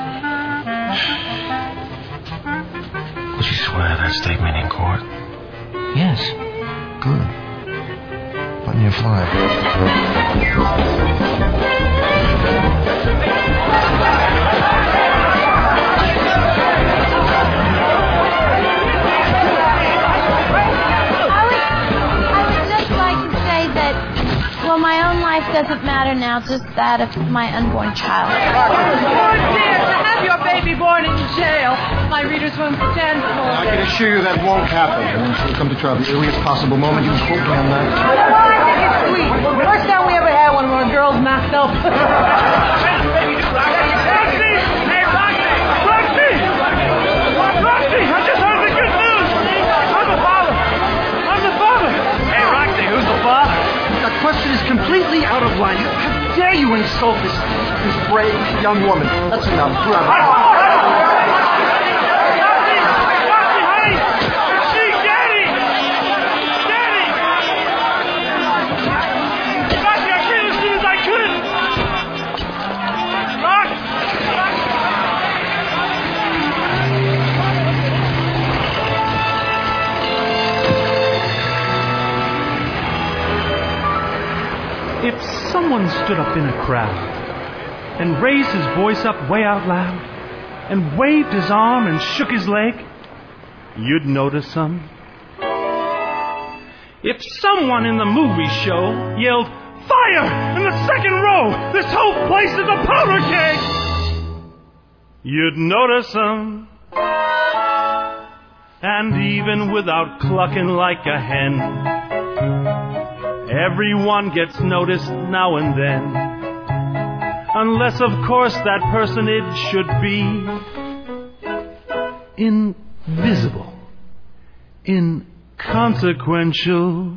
Will she swear that statement in court? Yes. Good. Button your fly. I would just like to say that, well, my own life doesn't matter now, just that of my unborn child. Oh, dear, to have your baby born in jail, my readers won't stand for I can assure you that won't happen. And she'll come to trial at the earliest possible moment. You can quote me on that. Sweet. First time we ever had one of our girls knocked up. Roxy, I just heard the good news. I'm the father. Hey, Roxy, who's the father? That question is completely out of line. How dare you insult this brave young woman? That's enough. Grab her. Roxy, honey! See, Daddy! Roxy, I came as soon as I could. Rox! If someone stood up in a crowd and raised his voice up way out loud and waved his arm and shook his leg, you'd notice some. If someone in the movie show yelled, "Fire!" in the second row, this whole place is a powder keg, you'd notice them. And even without clucking like a hen, everyone gets noticed now and then. Unless, of course, that personage should be invisible, inconsequential.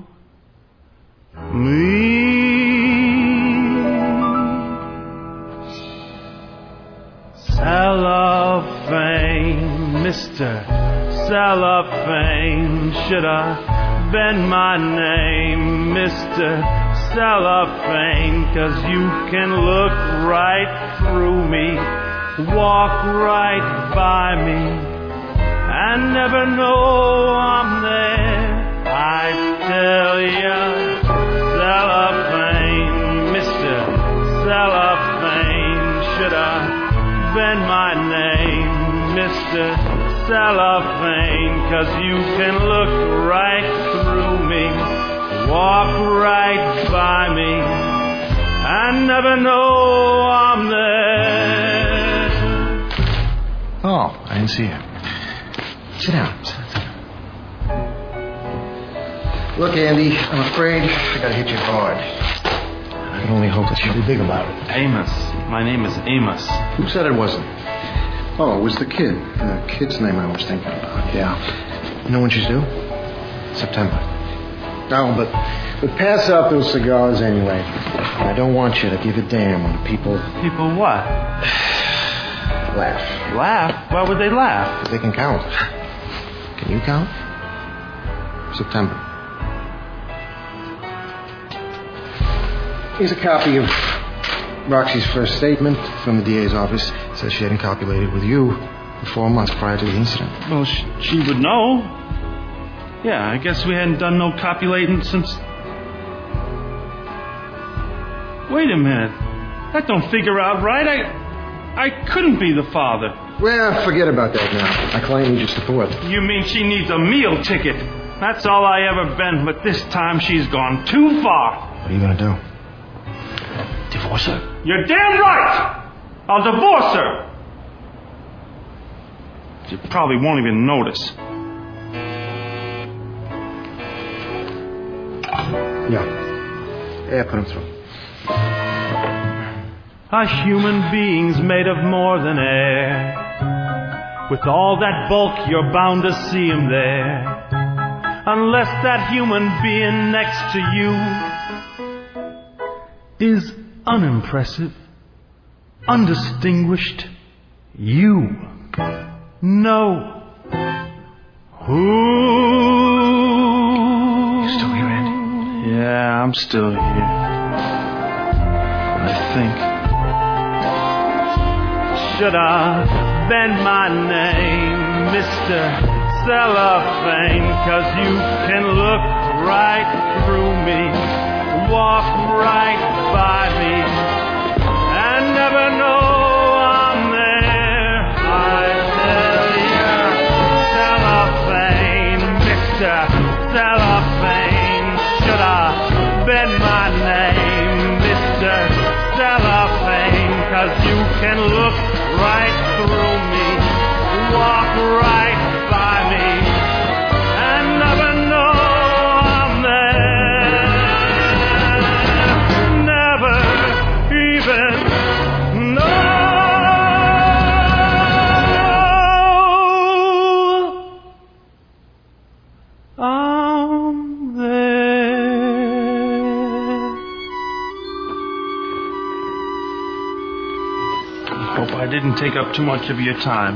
Cellophane, Mr. Cellophane, should have been my name, Mr. Cellophane, 'cause you can look right through me, walk right by me, and never know I'm there. I tell ya, Cellophane, Mr. Cellophane, should have been my name, Mr. Mr. Cellophane, 'cause you can look right through me, walk right by me, and never know I'm there. Oh, I didn't see you. Sit down. Look, Andy, I'm afraid I gotta hit you hard. I can only hope that you'll be big about it. Amos. My name is Amos. Who said it wasn't? Oh, it was the kid. The kid's name I was thinking about, yeah. You know when she's due? September. No, but pass out those cigars anyway. I don't want you to give a damn when people... People what? Laugh. Laugh? Why would they laugh? Because they can count. Can you count? September. Here's a copy of Roxy's first statement from the DA's office. It says she hadn't copulated with you for 4 months prior to the incident. Well, she would know. Yeah, I guess we hadn't done no copulating since... Wait a minute. That don't figure out right. I couldn't be the father. Well, forget about that now. My client needs your support. You mean she needs a meal ticket? That's all I ever been, but this time she's gone too far. What are you going to do? Divorce her? You're damn right! I'll divorce her! You probably won't even notice. Yeah, put him through. A human being's made of more than air. With all that bulk, you're bound to see him there. Unless that human being next to you is unimpressive, undistinguished, you know who. You still here, Andy? Yeah, I'm still here. I think. Should I bend my name, Mr. Cellophane, 'cause you can look right through me, walk right by me, and never know I'm there. I tell you, Cellophane, Mr. Cellophane, should I bend my name, Mr. Cellophane, 'cause you can look right through me, walk right by me, and never know I'm there. Never even know I'm there. Hope I didn't take up too much of your time.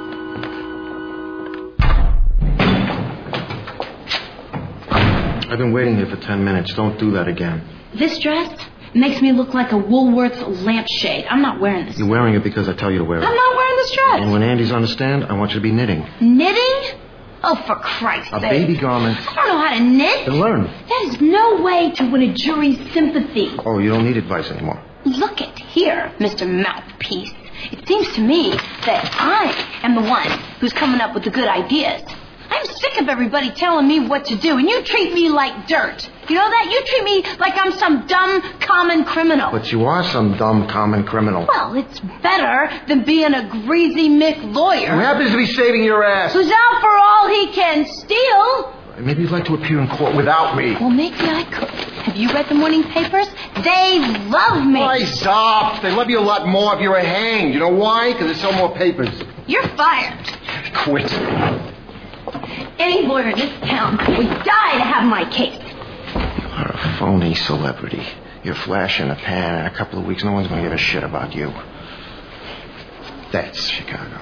I've been waiting here for 10 minutes. Don't do that again. This dress makes me look like a Woolworth's lampshade. I'm not wearing this. You're wearing it because I tell you to wear it. I'm not wearing this dress. And when Andy's on the stand, I want you to be knitting. Knitting? Oh, for Christ's A sake. baby garment. I don't know how to knit. Then learn. That is no way to win a jury's sympathy. Oh, you don't need advice anymore. Look at here, Mr. Mouthpiece. It seems to me that I am the one who's coming up with the good ideas. I'm sick of everybody telling me what to do, and you treat me like dirt. You know that? You treat me like I'm some dumb, common criminal. But you are some dumb, common criminal. Well, it's better than being a greasy Mick lawyer. Who happens to be saving your ass. Who's out for all he can steal. Maybe you'd like to appear in court without me. Well, maybe I could. Have you read the morning papers? They love me. Why, stop. They love you a lot more if you were hanged. You know why? Because they sell more papers. You're fired. Quit. Any lawyer in this town would die to have my case. You're a phony celebrity. You're a flash in a pan. In a couple of weeks, no one's going to give a shit about you. That's Chicago.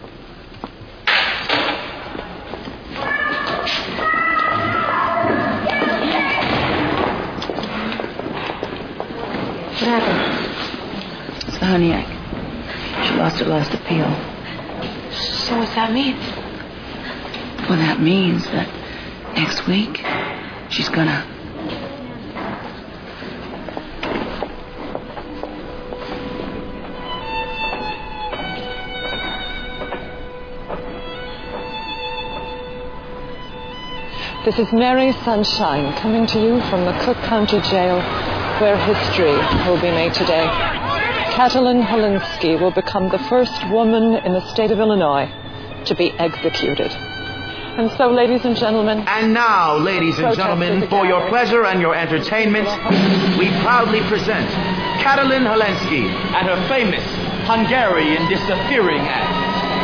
What happened? It's the Honiak. She lost her last appeal. So what's that mean? Well, that means that next week she's gonna... This is Mary Sunshine coming to you from the Cook County Jail, where history will be made today. Catalin Holinsky will become the first woman in the state of Illinois to be executed. And so, ladies and gentlemen... And now, ladies and gentlemen, for your pleasure and your entertainment, we proudly present Catalin Holinsky and her famous Hungarian disappearing act.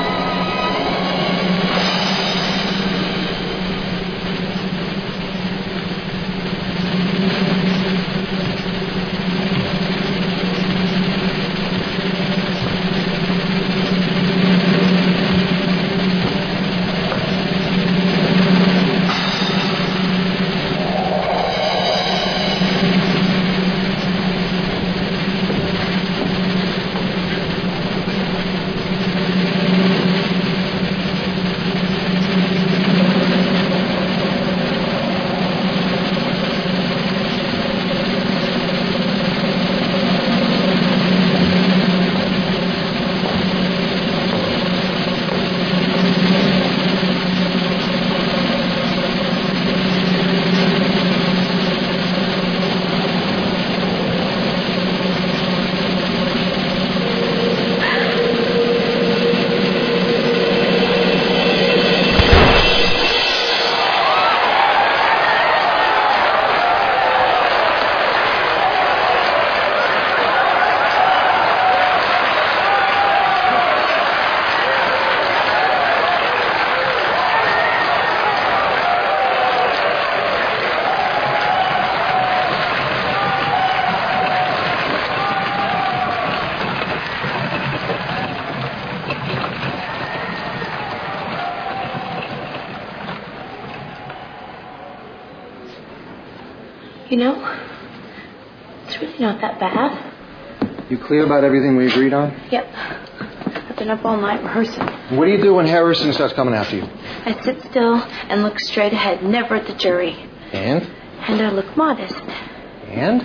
You know, it's really not that bad. You clear about everything we agreed on? Yep. I've been up all night rehearsing. What do you do when Harrison starts coming after you? I sit still and look straight ahead, never at the jury. And? And I look modest. And?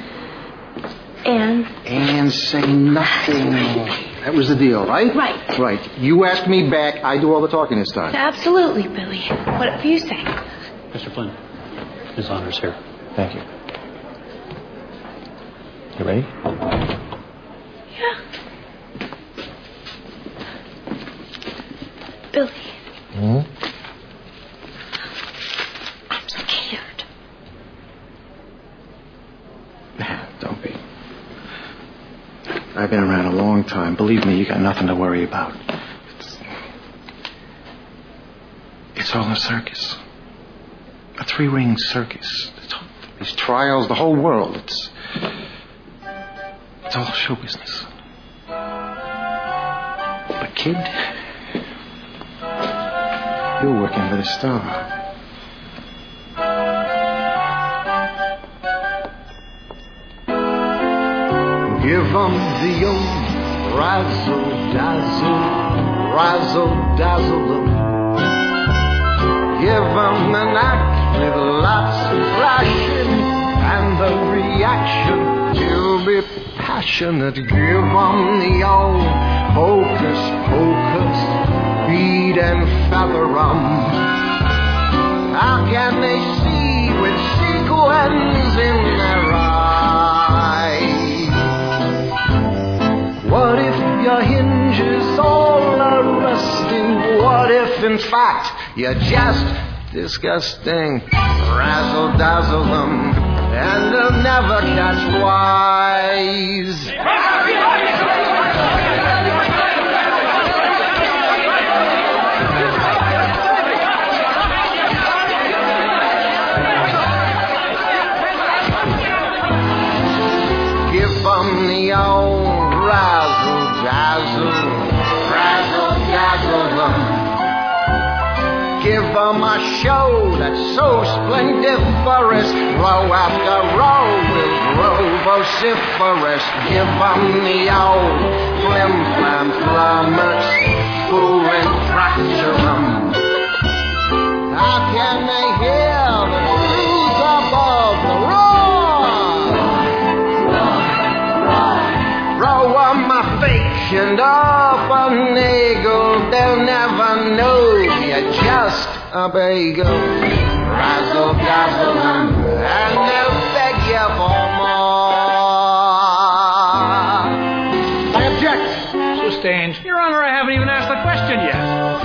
And say nothing. That was the deal, right? Right. Right. You ask me back, I do all the talking this time. Absolutely, Billy. Whatever you say. Mr. Flynn, His Honor's here. Thank you. You ready? Yeah. Billy. Hmm? I'm scared. Don't be. I've been around a long time. Believe me, you got nothing to worry about. It's all a circus. A three-ring circus. These trials, the whole world. It's all show business. But kid, you're working for the star. Give 'em the old razzle-dazzle, razzle-dazzle 'em. Give 'em an act with lots of flashing, and the reaction will be passionate. Give 'em the old hocus-pocus, bead and feather 'em. How can they see with sequins in their eyes? What if your hinges all are rusting? What if, in fact, you're just disgusting? Razzle-dazzle them, and they'll never catch wise. Give them the old razzle-dazzle, razzle-dazzle them. Give them a show that's so splendiferous, row after row will grow vociferous. Give them the old flim-flam plummets, fool and fracture them. How can they hear the blues above the roar? Row 'em a fake and up a nagel, they'll never know you just a bagel. Razzle dazzle them, and they'll beg you for more. I object. Sustained. Your Honor, I haven't even asked the question yet.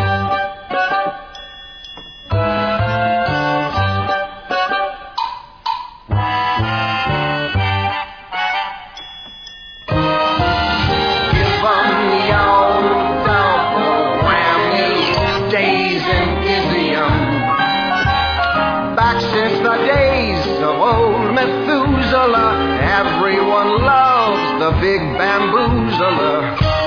Everyone loves the big bamboozler.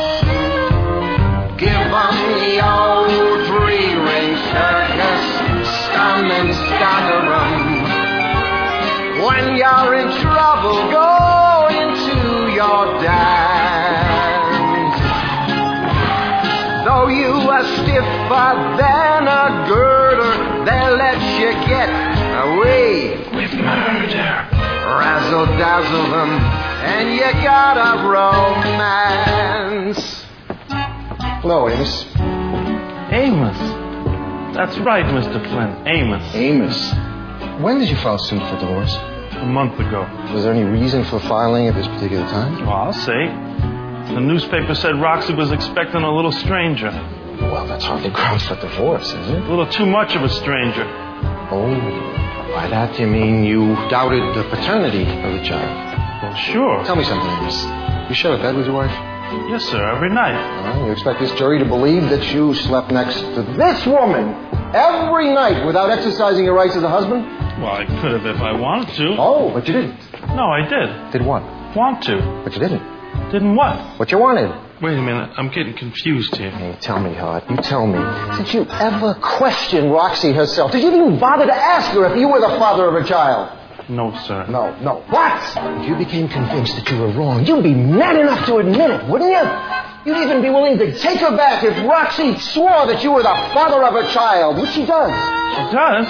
Give 'em the old three-ring circus, stun and scatter 'em. When you're in trouble, go into your dance. Though you are stiffer than a girder, they'll let you get away with murder. Razzle dazzle them, and you got a romance. Hello, Amos. Amos. That's right, Mr. Flynn. Amos. Amos. When did you file suit for divorce? A month ago. Was there any reason for filing at this particular time? Well, I'll say. The newspaper said Roxy was expecting a little stranger. Well, that's hardly grounds for divorce, is it? A little too much of a stranger. Oh, by that you mean you doubted the paternity of the child? Well, sure. Tell me something, Amos. You share a bed with your wife? Yes, sir, every night. You expect this jury to believe that you slept next to this woman every night without exercising your rights as a husband? Well, I could have if I wanted to. Oh, but you didn't. No, I did. Did what? Want to. But you didn't. Didn't what? What you wanted. Wait a minute, I'm getting confused here. Hey, tell me, Hart, you tell me. Did you ever question Roxy herself? Did you even bother to ask her if you were the father of her child? No, sir. No. What? If you became convinced that you were wrong, you'd be mad enough to admit it, wouldn't you? You'd even be willing to take her back if Roxy swore that you were the father of her child, which she does. She does?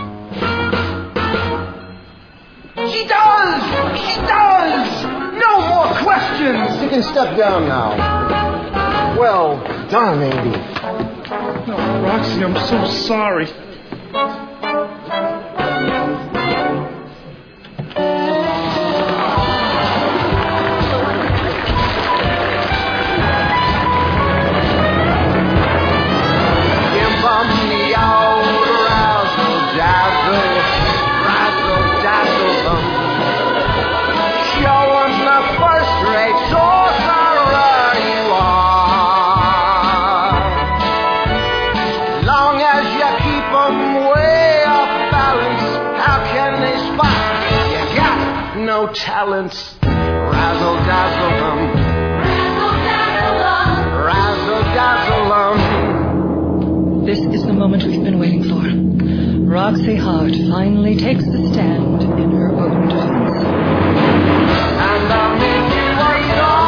She does! She does! No more questions! You can step down now. Well done, Andy. No, Roxy, I'm so sorry. Talents, razzle dazzle them, razzle dazzle them. This is the moment we've been waiting for. Roxy Hart finally takes the stand in her own defense. And I'll make you a song.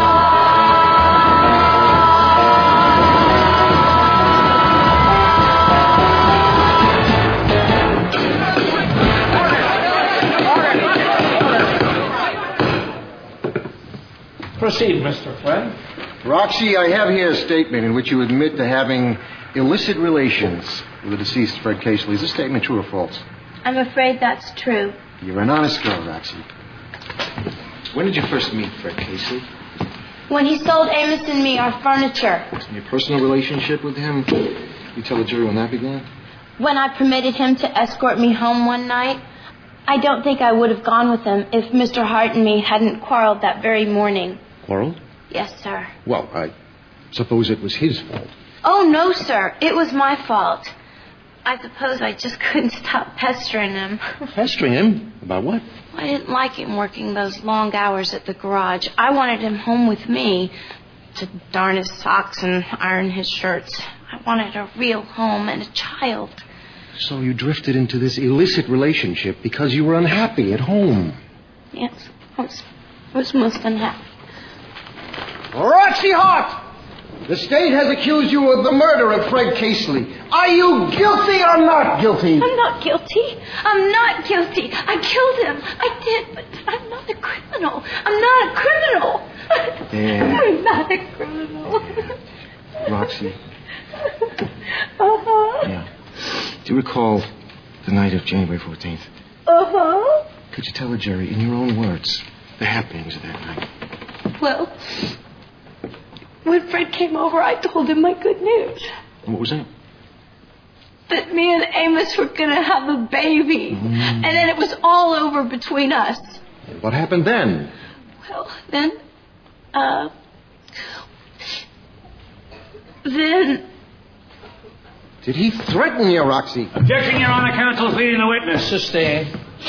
Proceed, Mr. Flynn. Roxy, I have here a statement in which you admit to having illicit relations with the deceased Fred Casely. Is this statement true or false? I'm afraid that's true. You're an honest girl, Roxy. When did you first meet Fred Casely? When he sold Amos and me our furniture. Your personal relationship with him? You tell the jury when that began? When I permitted him to escort me home one night. I don't think I would have gone with him if Mr. Hart and me hadn't quarreled that very morning. Quarreled? Yes, sir. Well, I suppose it was his fault. Oh, no, sir. It was my fault. I suppose I just couldn't stop pestering him. Pestering him? About what? I didn't like him working those long hours at the garage. I wanted him home with me to darn his socks and iron his shirts. I wanted a real home and a child. So you drifted into this illicit relationship because you were unhappy at home. Yes, I was most unhappy. Roxy Hart! The state has accused you of the murder of Fred Casely. Are you guilty or not guilty? I'm not guilty. I'm not guilty. I killed him. I did, but I'm not a criminal. I'm not a criminal. Yeah. I'm not a criminal. Roxy. Uh-huh. Yeah. Do you recall the night of January 14th? Uh-huh. Could you tell the jury, in your own words, the happenings of that night? Well, when Fred came over, I told him my good news. What was that? That me and Amos were going to have a baby. And then it was all over between us. What happened then? Well, then... Did he threaten you, Roxy? Objection, Your Honor. Counsel's leading the witness. Sustained.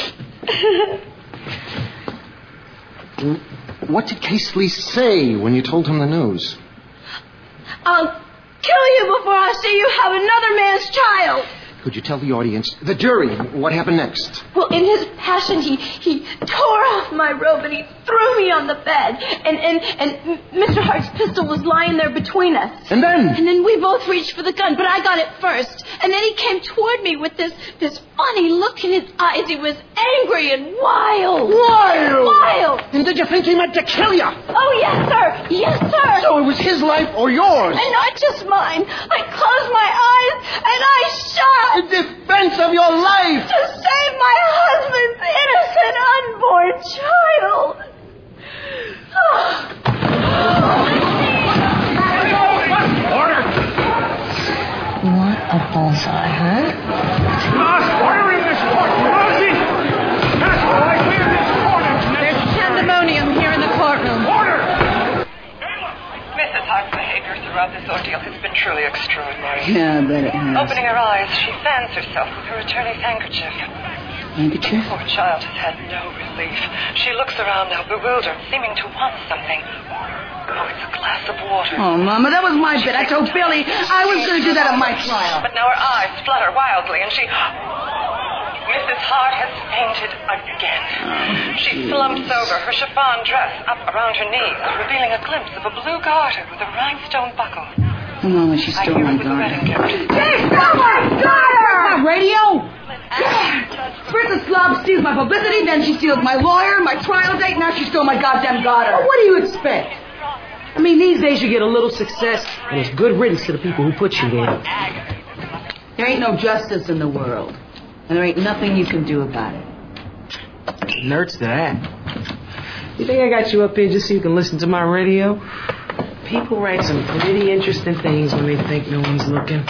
What did Casely say when you told him the news? I'll kill you before I see you have another man's child. Could you tell the audience, the jury, what happened next? Well, in his passion, he tore off my robe and he threw me on the bed. And Mr. Hart's pistol was lying there between us. And then? And then we both reached for the gun, but I got it first. And then he came toward me with this funny look in his eyes. He was angry and wild. Wild! And did you think he meant to kill you? Oh, yes, sir. Yes, sir. So it was his life or yours? And not just mine. I closed my eyes and I shot. In defense of your life! To save my husband's innocent unborn child! Order! What a bullseye, huh? Order in this court! Rosie! Caswell, I clear this court! There's pandemonium here in the courtroom. Order! Mrs. Hart's behavior throughout this ordeal has been truly extraordinary. Yeah, I bet it has. Opening her eyes, she fans herself with her attorney's handkerchief. Handkerchief? Poor child has had no relief. She looks around now, bewildered, seeming to want something. Oh, it's a glass of water. Oh, Mama, that was my bit. I told Billy I was going to do that at my trial. But now her eyes flutter wildly, and she... Mrs. Hart has fainted again. She slumps over, her chiffon dress up around her knees, revealing a glimpse of a blue garter with a rhinestone buckle. Oh, Mama, she stole my garter. Hey, stole my garter! My radio! First the slob steals my publicity, then she steals my lawyer, my trial date, now she stole my goddamn garter. Well, what do you expect? I mean, these days you get a little success, and it's good riddance to the people who put you there. There ain't no justice in the world, and there ain't nothing you can do about it. Nerds to that. You think I got you up here just so you can listen to my radio? People write some pretty interesting things when they think no one's looking.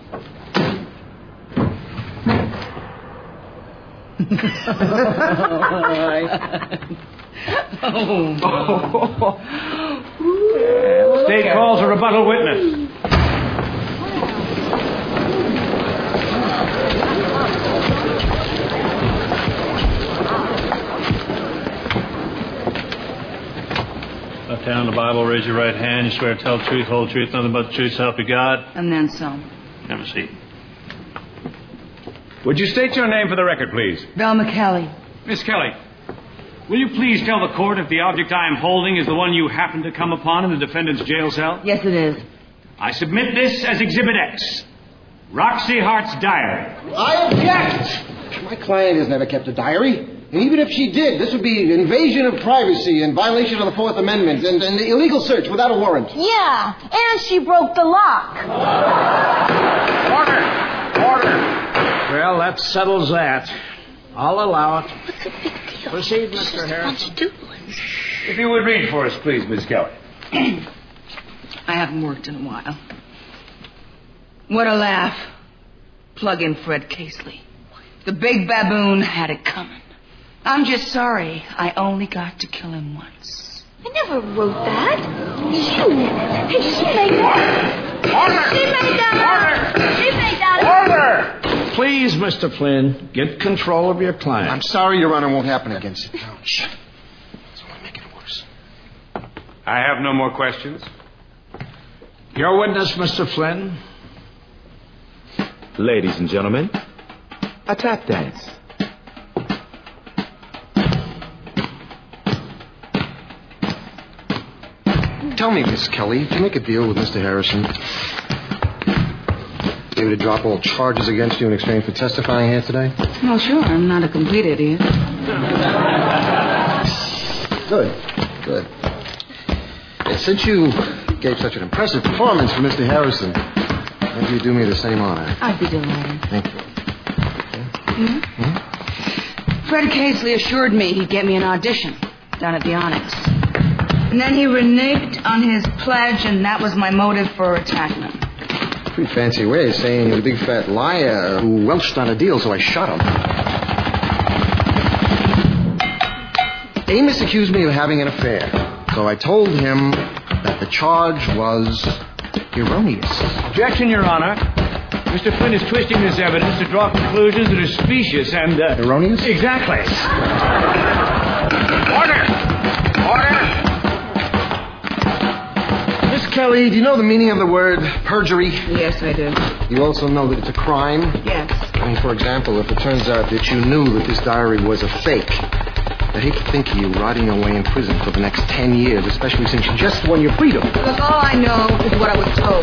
State calls a rebuttal witness. Left hand on the Bible, raise your right hand. You swear to tell the truth, whole truth, nothing but the truth, so help you God. And then some. Have a seat. Would you state your name for the record, please? Velma Kelly. Miss Kelly, will you please tell the court if the object I am holding is the one you happened to come upon in the defendant's jail cell? Yes, it is. I submit this as Exhibit X. Roxy Hart's diary. I object! My client has never kept a diary. And even if she did, this would be invasion of privacy and violation of the Fourth Amendment and illegal search without a warrant. Yeah, and she broke the lock. Order! Well, that settles that. I'll allow it. What's the big deal? Proceed, Mr. Harris. If you would read for us, please, Miss Kelly. I haven't worked in a while. What a laugh. Plug in Fred Casely. The big baboon had it coming. I'm just sorry I only got to kill him once. I never wrote that. You. Hey, she made that. Order! She made that. Order! She made that. Order! Please, Mr. Flynn, get control of your client. I'm sorry, Your Honor, won't happen again. Sit down. Shh. It's only making it worse. I have no more questions. Your witness, Mr. Flynn. Ladies and gentlemen, a tap dance. Tell me, Miss Kelly, did you make a deal with Mr. Harrison? Maybe to drop all charges against you in exchange for testifying here today? Well, sure. I'm not a complete idiot. Good. And since you gave such an impressive performance for Mr. Harrison, maybe you do me the same honor. I'd be delighted. Thank you. Fred Casely assured me he'd get me an audition down at the Onyx. And then he reneged on his pledge, and that was my motive for attacking him. Pretty fancy way of saying you're a big fat liar who welched on a deal, so I shot him. Amos accused me of having an affair, so I told him that the charge was erroneous. Objection, Your Honor. Mr. Flynn is twisting this evidence to draw conclusions that are specious and... Erroneous? Exactly. Miss Kelly, do you know the meaning of the word perjury? Yes, I do. You also know that it's a crime? Yes. I mean, for example, if it turns out that you knew that this diary was a fake, I'd hate to think of you rotting away in prison for the next 10 years, especially since you just won your freedom. Look, all I know is what I was told.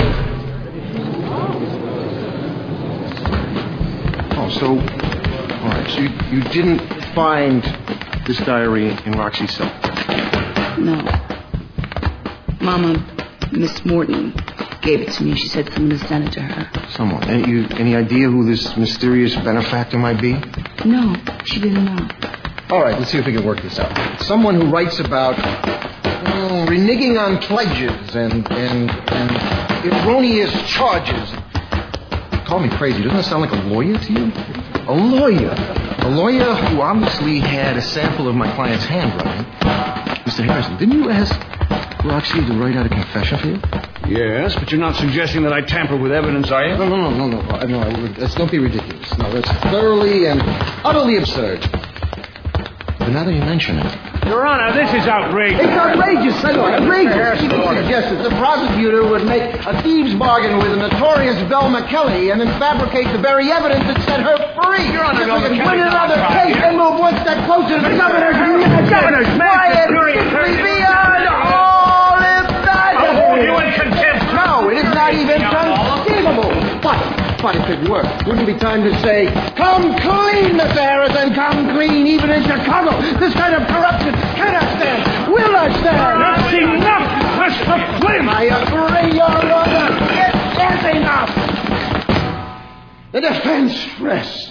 Oh, so... All right, so you didn't find this diary in Roxy's cell? No. Mama, Miss Morton, gave it to me. She said someone had sent it to her. Someone. Any idea who this mysterious benefactor might be? No, she didn't know. All right, let's see if we can work this out. Someone who writes about reneging on pledges and erroneous charges. Call me crazy. Doesn't that sound like a lawyer to you? A lawyer. A lawyer who obviously had a sample of my client's handwriting. Mr. Harrison, didn't you ask Roxy to write out a confession for you? Yes, but you're not suggesting that I tamper with evidence, are you? No. Don't be ridiculous. No, that's thoroughly and utterly absurd. But now that you mention it... Your Honor, this is outrageous. It's outrageous, Senor. Outrageous. Even suggested the prosecutor would make a thieves' bargain with the notorious Velma Kelly and then fabricate the very evidence that set her free. Your Honor, Just so we can win another case and move one step closer to the governor's quiet, simply beyond all imagine. I'll hold you in contempt. No, it is not even conceivable. But it could work. Wouldn't it be time to say, come clean, Mr. Harrison, come clean, even in Chicago. This kind of corruption cannot stand, will not stand. That's enough, Mr. Flynn. I agree, Your Honor. It is enough. The defense rests.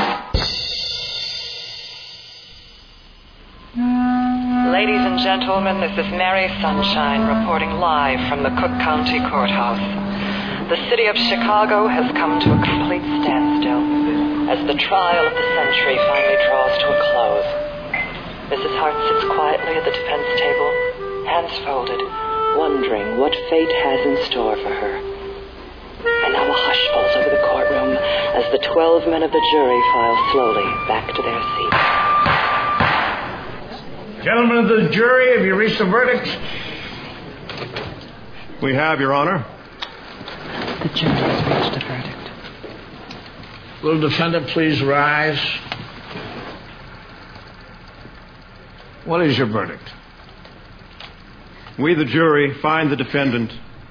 Ladies and gentlemen, this is Mary Sunshine reporting live from the Cook County Courthouse. The city of Chicago has come to a complete standstill as the trial of the century finally draws to a close. Mrs. Hart sits quietly at the defense table, hands folded, wondering what fate has in store for her. And now a hush falls over the courtroom as the 12 men of the jury file slowly back to their seats. Gentlemen of the jury, have you reached a verdict? We have, Your Honor. The jury has reached a verdict. Will the defendant please rise? What is your verdict? We, the jury, find the defendant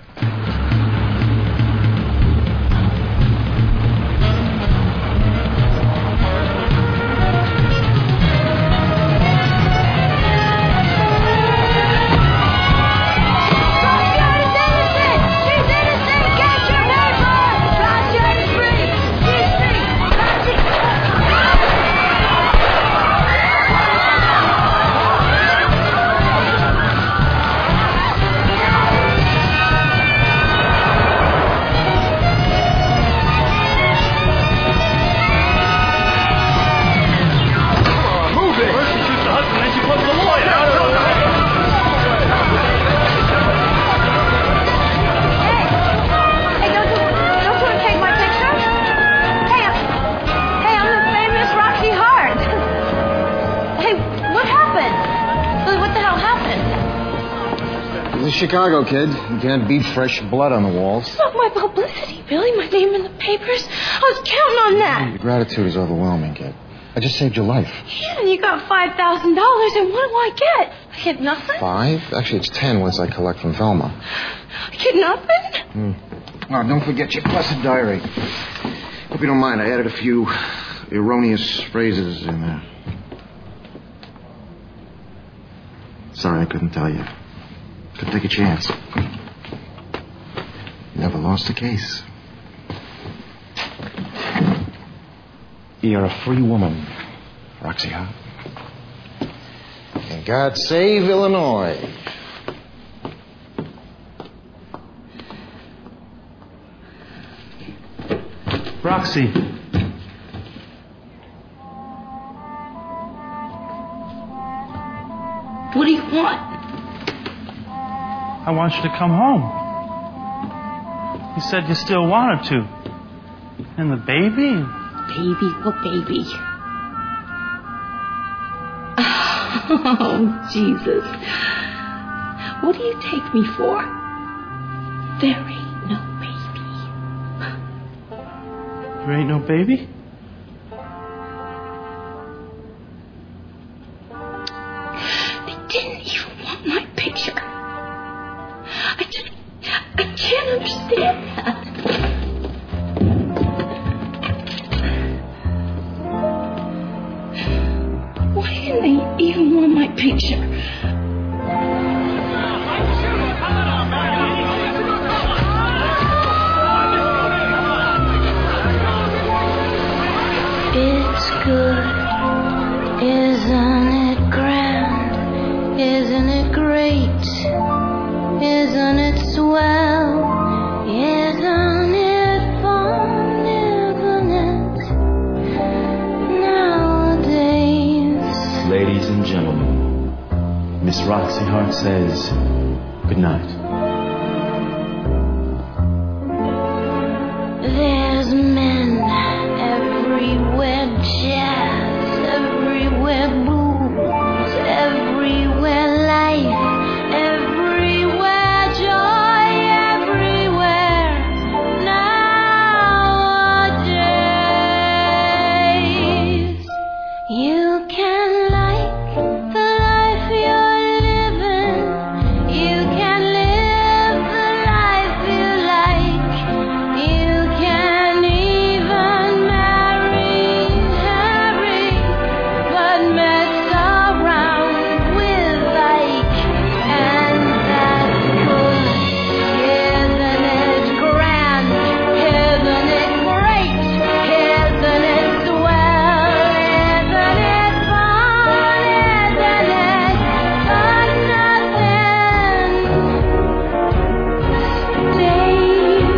Chicago, kid. You can't beat fresh blood on the walls. It's not my publicity, Billy. My name in the papers. I was counting on that. Your gratitude is overwhelming, kid. I just saved your life. Yeah, and you got $5,000, and what do I get? I get nothing? 5? Actually, it's 10 once I collect from Velma. I get nothing? Oh, don't forget your blessed diary. Hope you don't mind. I added a few erroneous phrases in there. Sorry, I couldn't tell you. Couldn't take a chance. Never lost a case. You're a free woman, Roxy Hart. And God save Illinois. Roxy. What do you want? I want you to come home. You said you still wanted to. And the baby? Baby? What baby? Oh, Jesus. What do you take me for? There ain't no baby. There ain't no baby? They didn't even want my picture. I can't understand that. Why didn't they even want my picture? It's good, isn't it grand? Isn't it great? Isn't it swell? Isn't it fun? Isn't it? Nowadays. Ladies and gentlemen, Miss Roxy Hart says good night. There's men everywhere, jazz everywhere, booze everywhere, life everywhere, joy everywhere. Nowadays, you can like the life you're living. You can live the life you like. You can even marry Harry, but mess around with like, and that's good. Isn't it grand? Isn't it great? Isn't it swell? Isn't it fun? Isn't it? But nothing stays.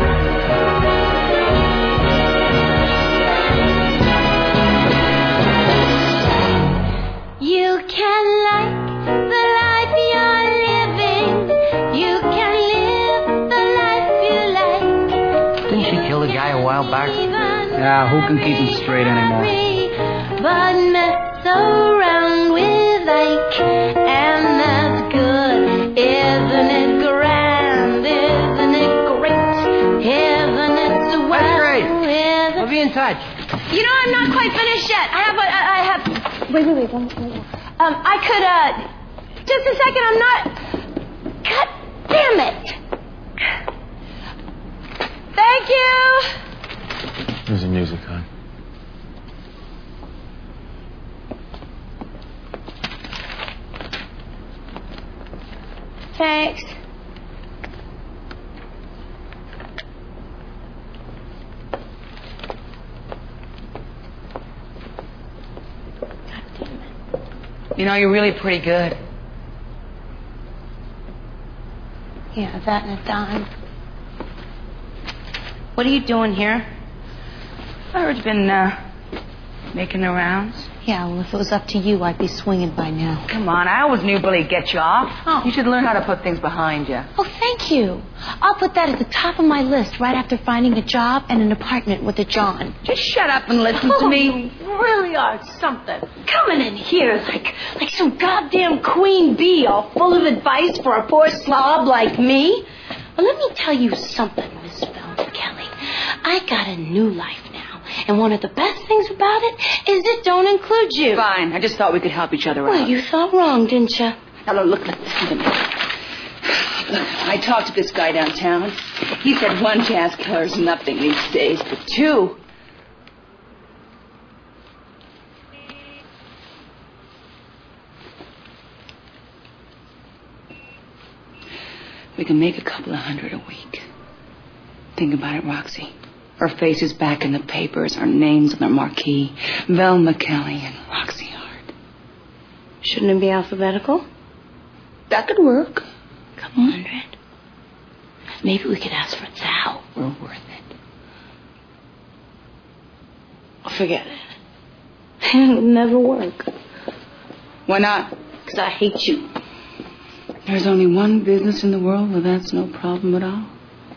You can like the life you're living. You can live the life you like. Didn't she kill a guy a while back? Yeah, who can keep him straight anymore? But mess around with Ike, and that's good. Isn't it grand? Isn't it great? Isn't it swell? That's great. We'll be in touch. You know, I'm not quite finished yet. I have. Wait. One more. I could, just a second, I'm not. God damn it. Thank you. There's the music, hon. Thanks. You know, you're really pretty good. Yeah, that and a dime. What are you doing here? I heard you've been, making the rounds. Yeah, well, if it was up to you, I'd be swinging by now. Come on, I always knew Billy'd get you off. Oh. You should learn how to put things behind you. Oh, thank you. I'll put that at the top of my list right after finding a job and an apartment with a John. Just shut up and listen to me. You really are something. Coming in here like some goddamn queen bee all full of advice for a poor slob like me. Well, let me tell you something, Miss Velma Kelly. I got a new life now. And one of the best things about it is it don't include you. Fine. I just thought we could help each other out. Well, you thought wrong, didn't you? Now, look, listen to me. I talked to this guy downtown. He said one chance killer is nothing these days, but two. We can make a couple of $100 a week. Think about it, Roxy. Her face is back in the papers, her name's on the marquee. Velma Kelly and Roxy Hart. Shouldn't it be alphabetical? That could work. Come on, Red. Maybe we could ask for Sal. We're worth it. Forget it. It'll never work. Why not? Because I hate you. There's only one business in the world where that's no problem at all.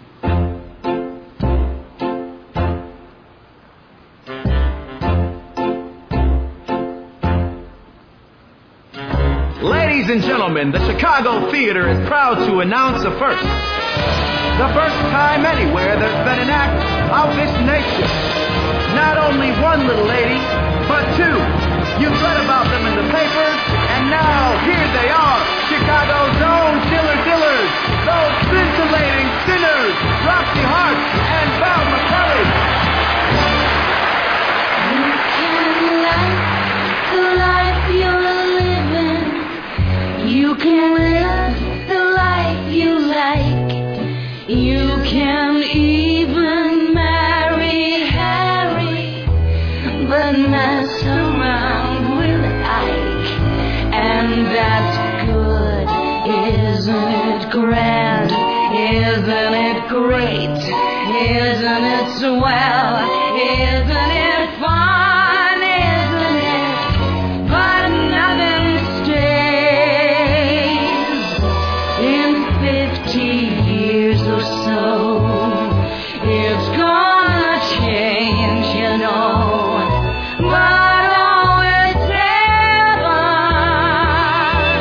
Ladies and gentlemen, the Chicago Theater is proud to announce the first time anywhere there's been an act of this nature. Not only one little lady, but two. You've read about them in the papers, and now here they are, Chicago's own dillers, those scintillating sinners, Roxy Hart and Velma Kelly. You can live the life you like. You can even marry Harry, but mess around with Ike. And that's good, isn't it grand? Isn't it great? Isn't it swell? Isn't it fun? Isn't it? But nothing stays. In 50 years or so, it's gonna change, you know. But oh, it's heaven.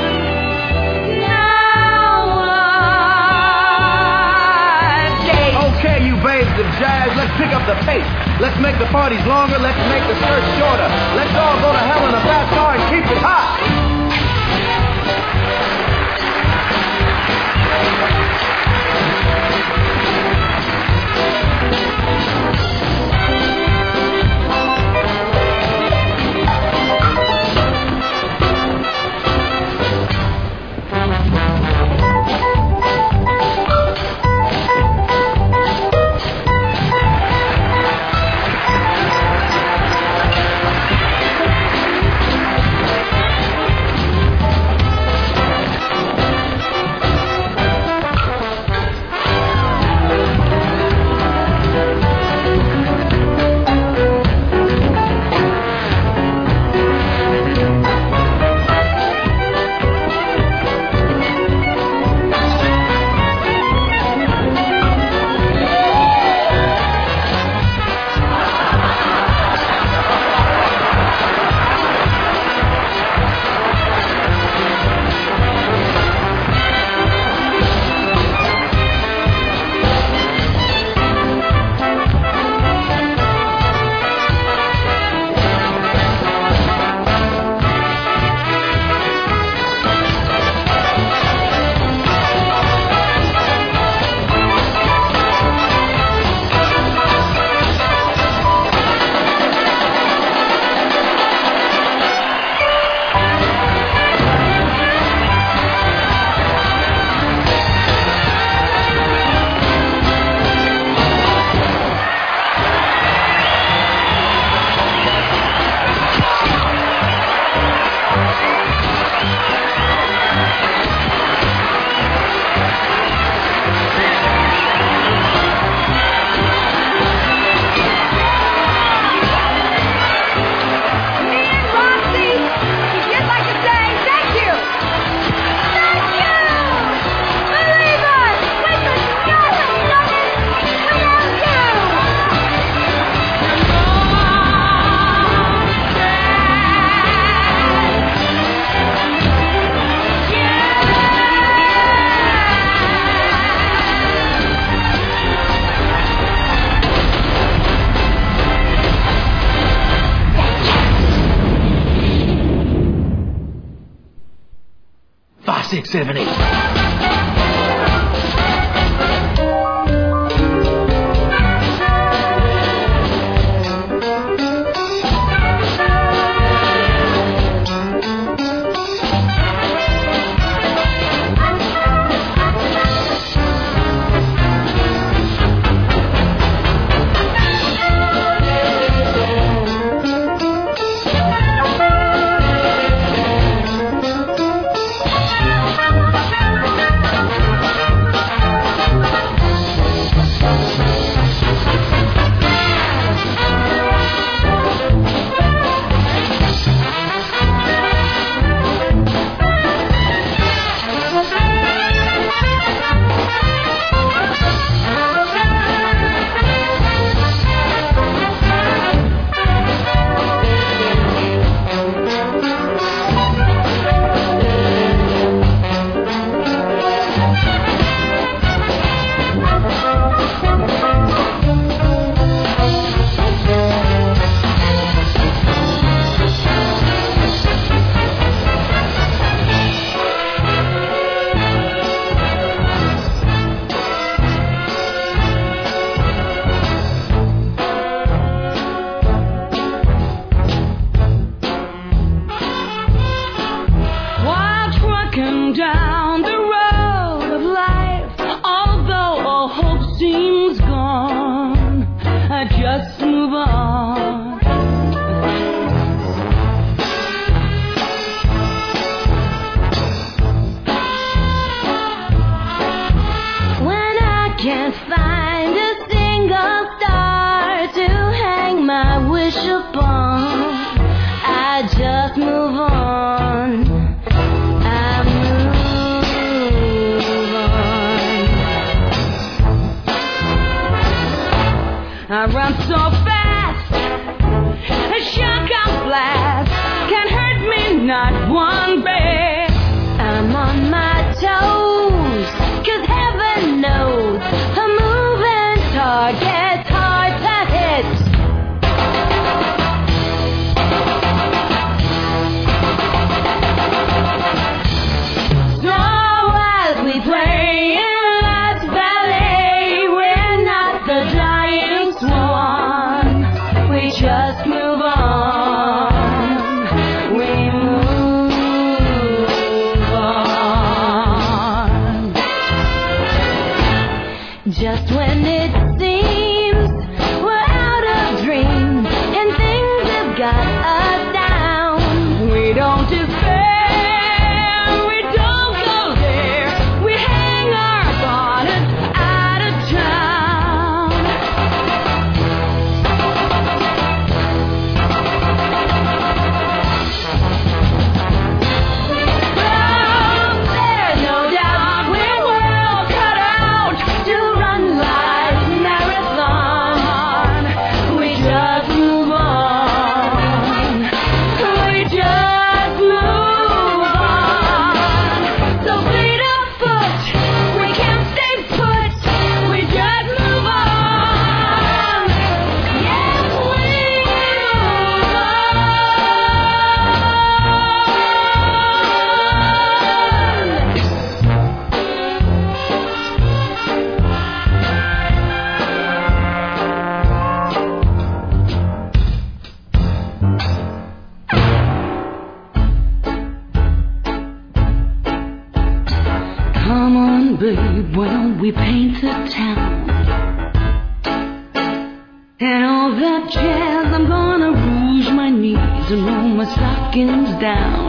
Nowadays. Okay, you babes of jazz, let's pick up the pace. Let's make the parties longer, let's make the skirts shorter. Let's all go to hell in a fast car and keep it hot. Five, six, seven, eight. just move on. We move on. Just when it seems we're out of dreams and things have got us down, we don't despair. Come on, babe, why don't we paint the town? And all that jazz, I'm gonna rouge my knees and roll my stockings down.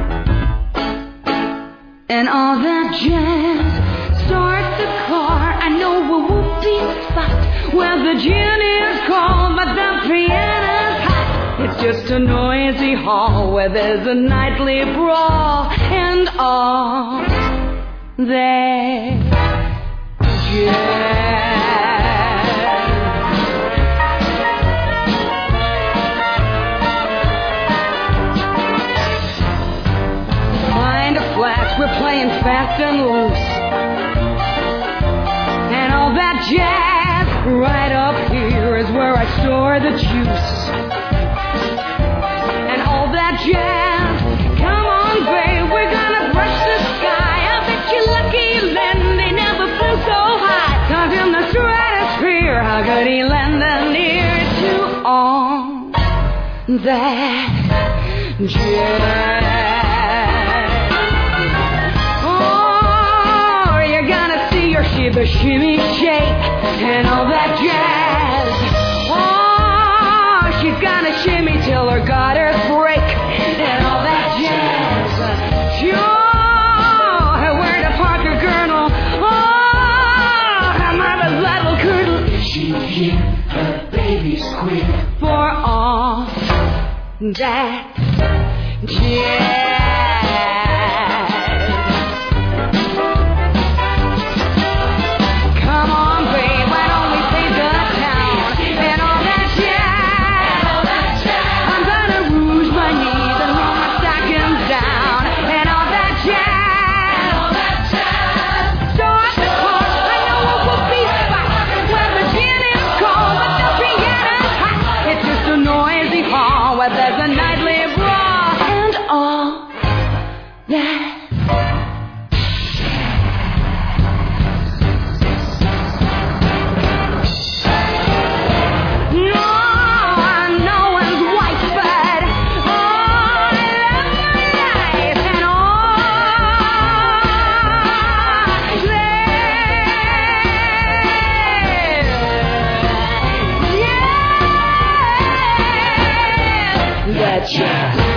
And all that jazz, start the car, I know a whoopee spot where the gin is cold but the piano's hot. It's just a noisy hall where there's a nightly brawl and all that jazz. Find a flash, we're playing fast and loose, and all that jazz right up here is where I store the juice. And all that jazz, come on, babe, we're gonna brush the sky. You're lucky then they never flew so high, 'cause in the stratosphere, how could he lend an ear to all that jazz? Oh, you're gonna see your shiver shimmy shake, and all that jazz. Oh, she's gonna shimmy till her gutters break, and all that jazz. Sure. Here, her baby's queer for all that jazz. Come on, babe, why don't we paint the town? And all that jazz. I'm gonna rouge my knees and roll my stockings down. And all that jazz. Start the car, I know a whoopee spot where the gin is cold but the piano's hot. It's just a noisy hall where there's a nightly brawl and all that. No one's white, but oh, I love my life and all that. Yeah, that jazz.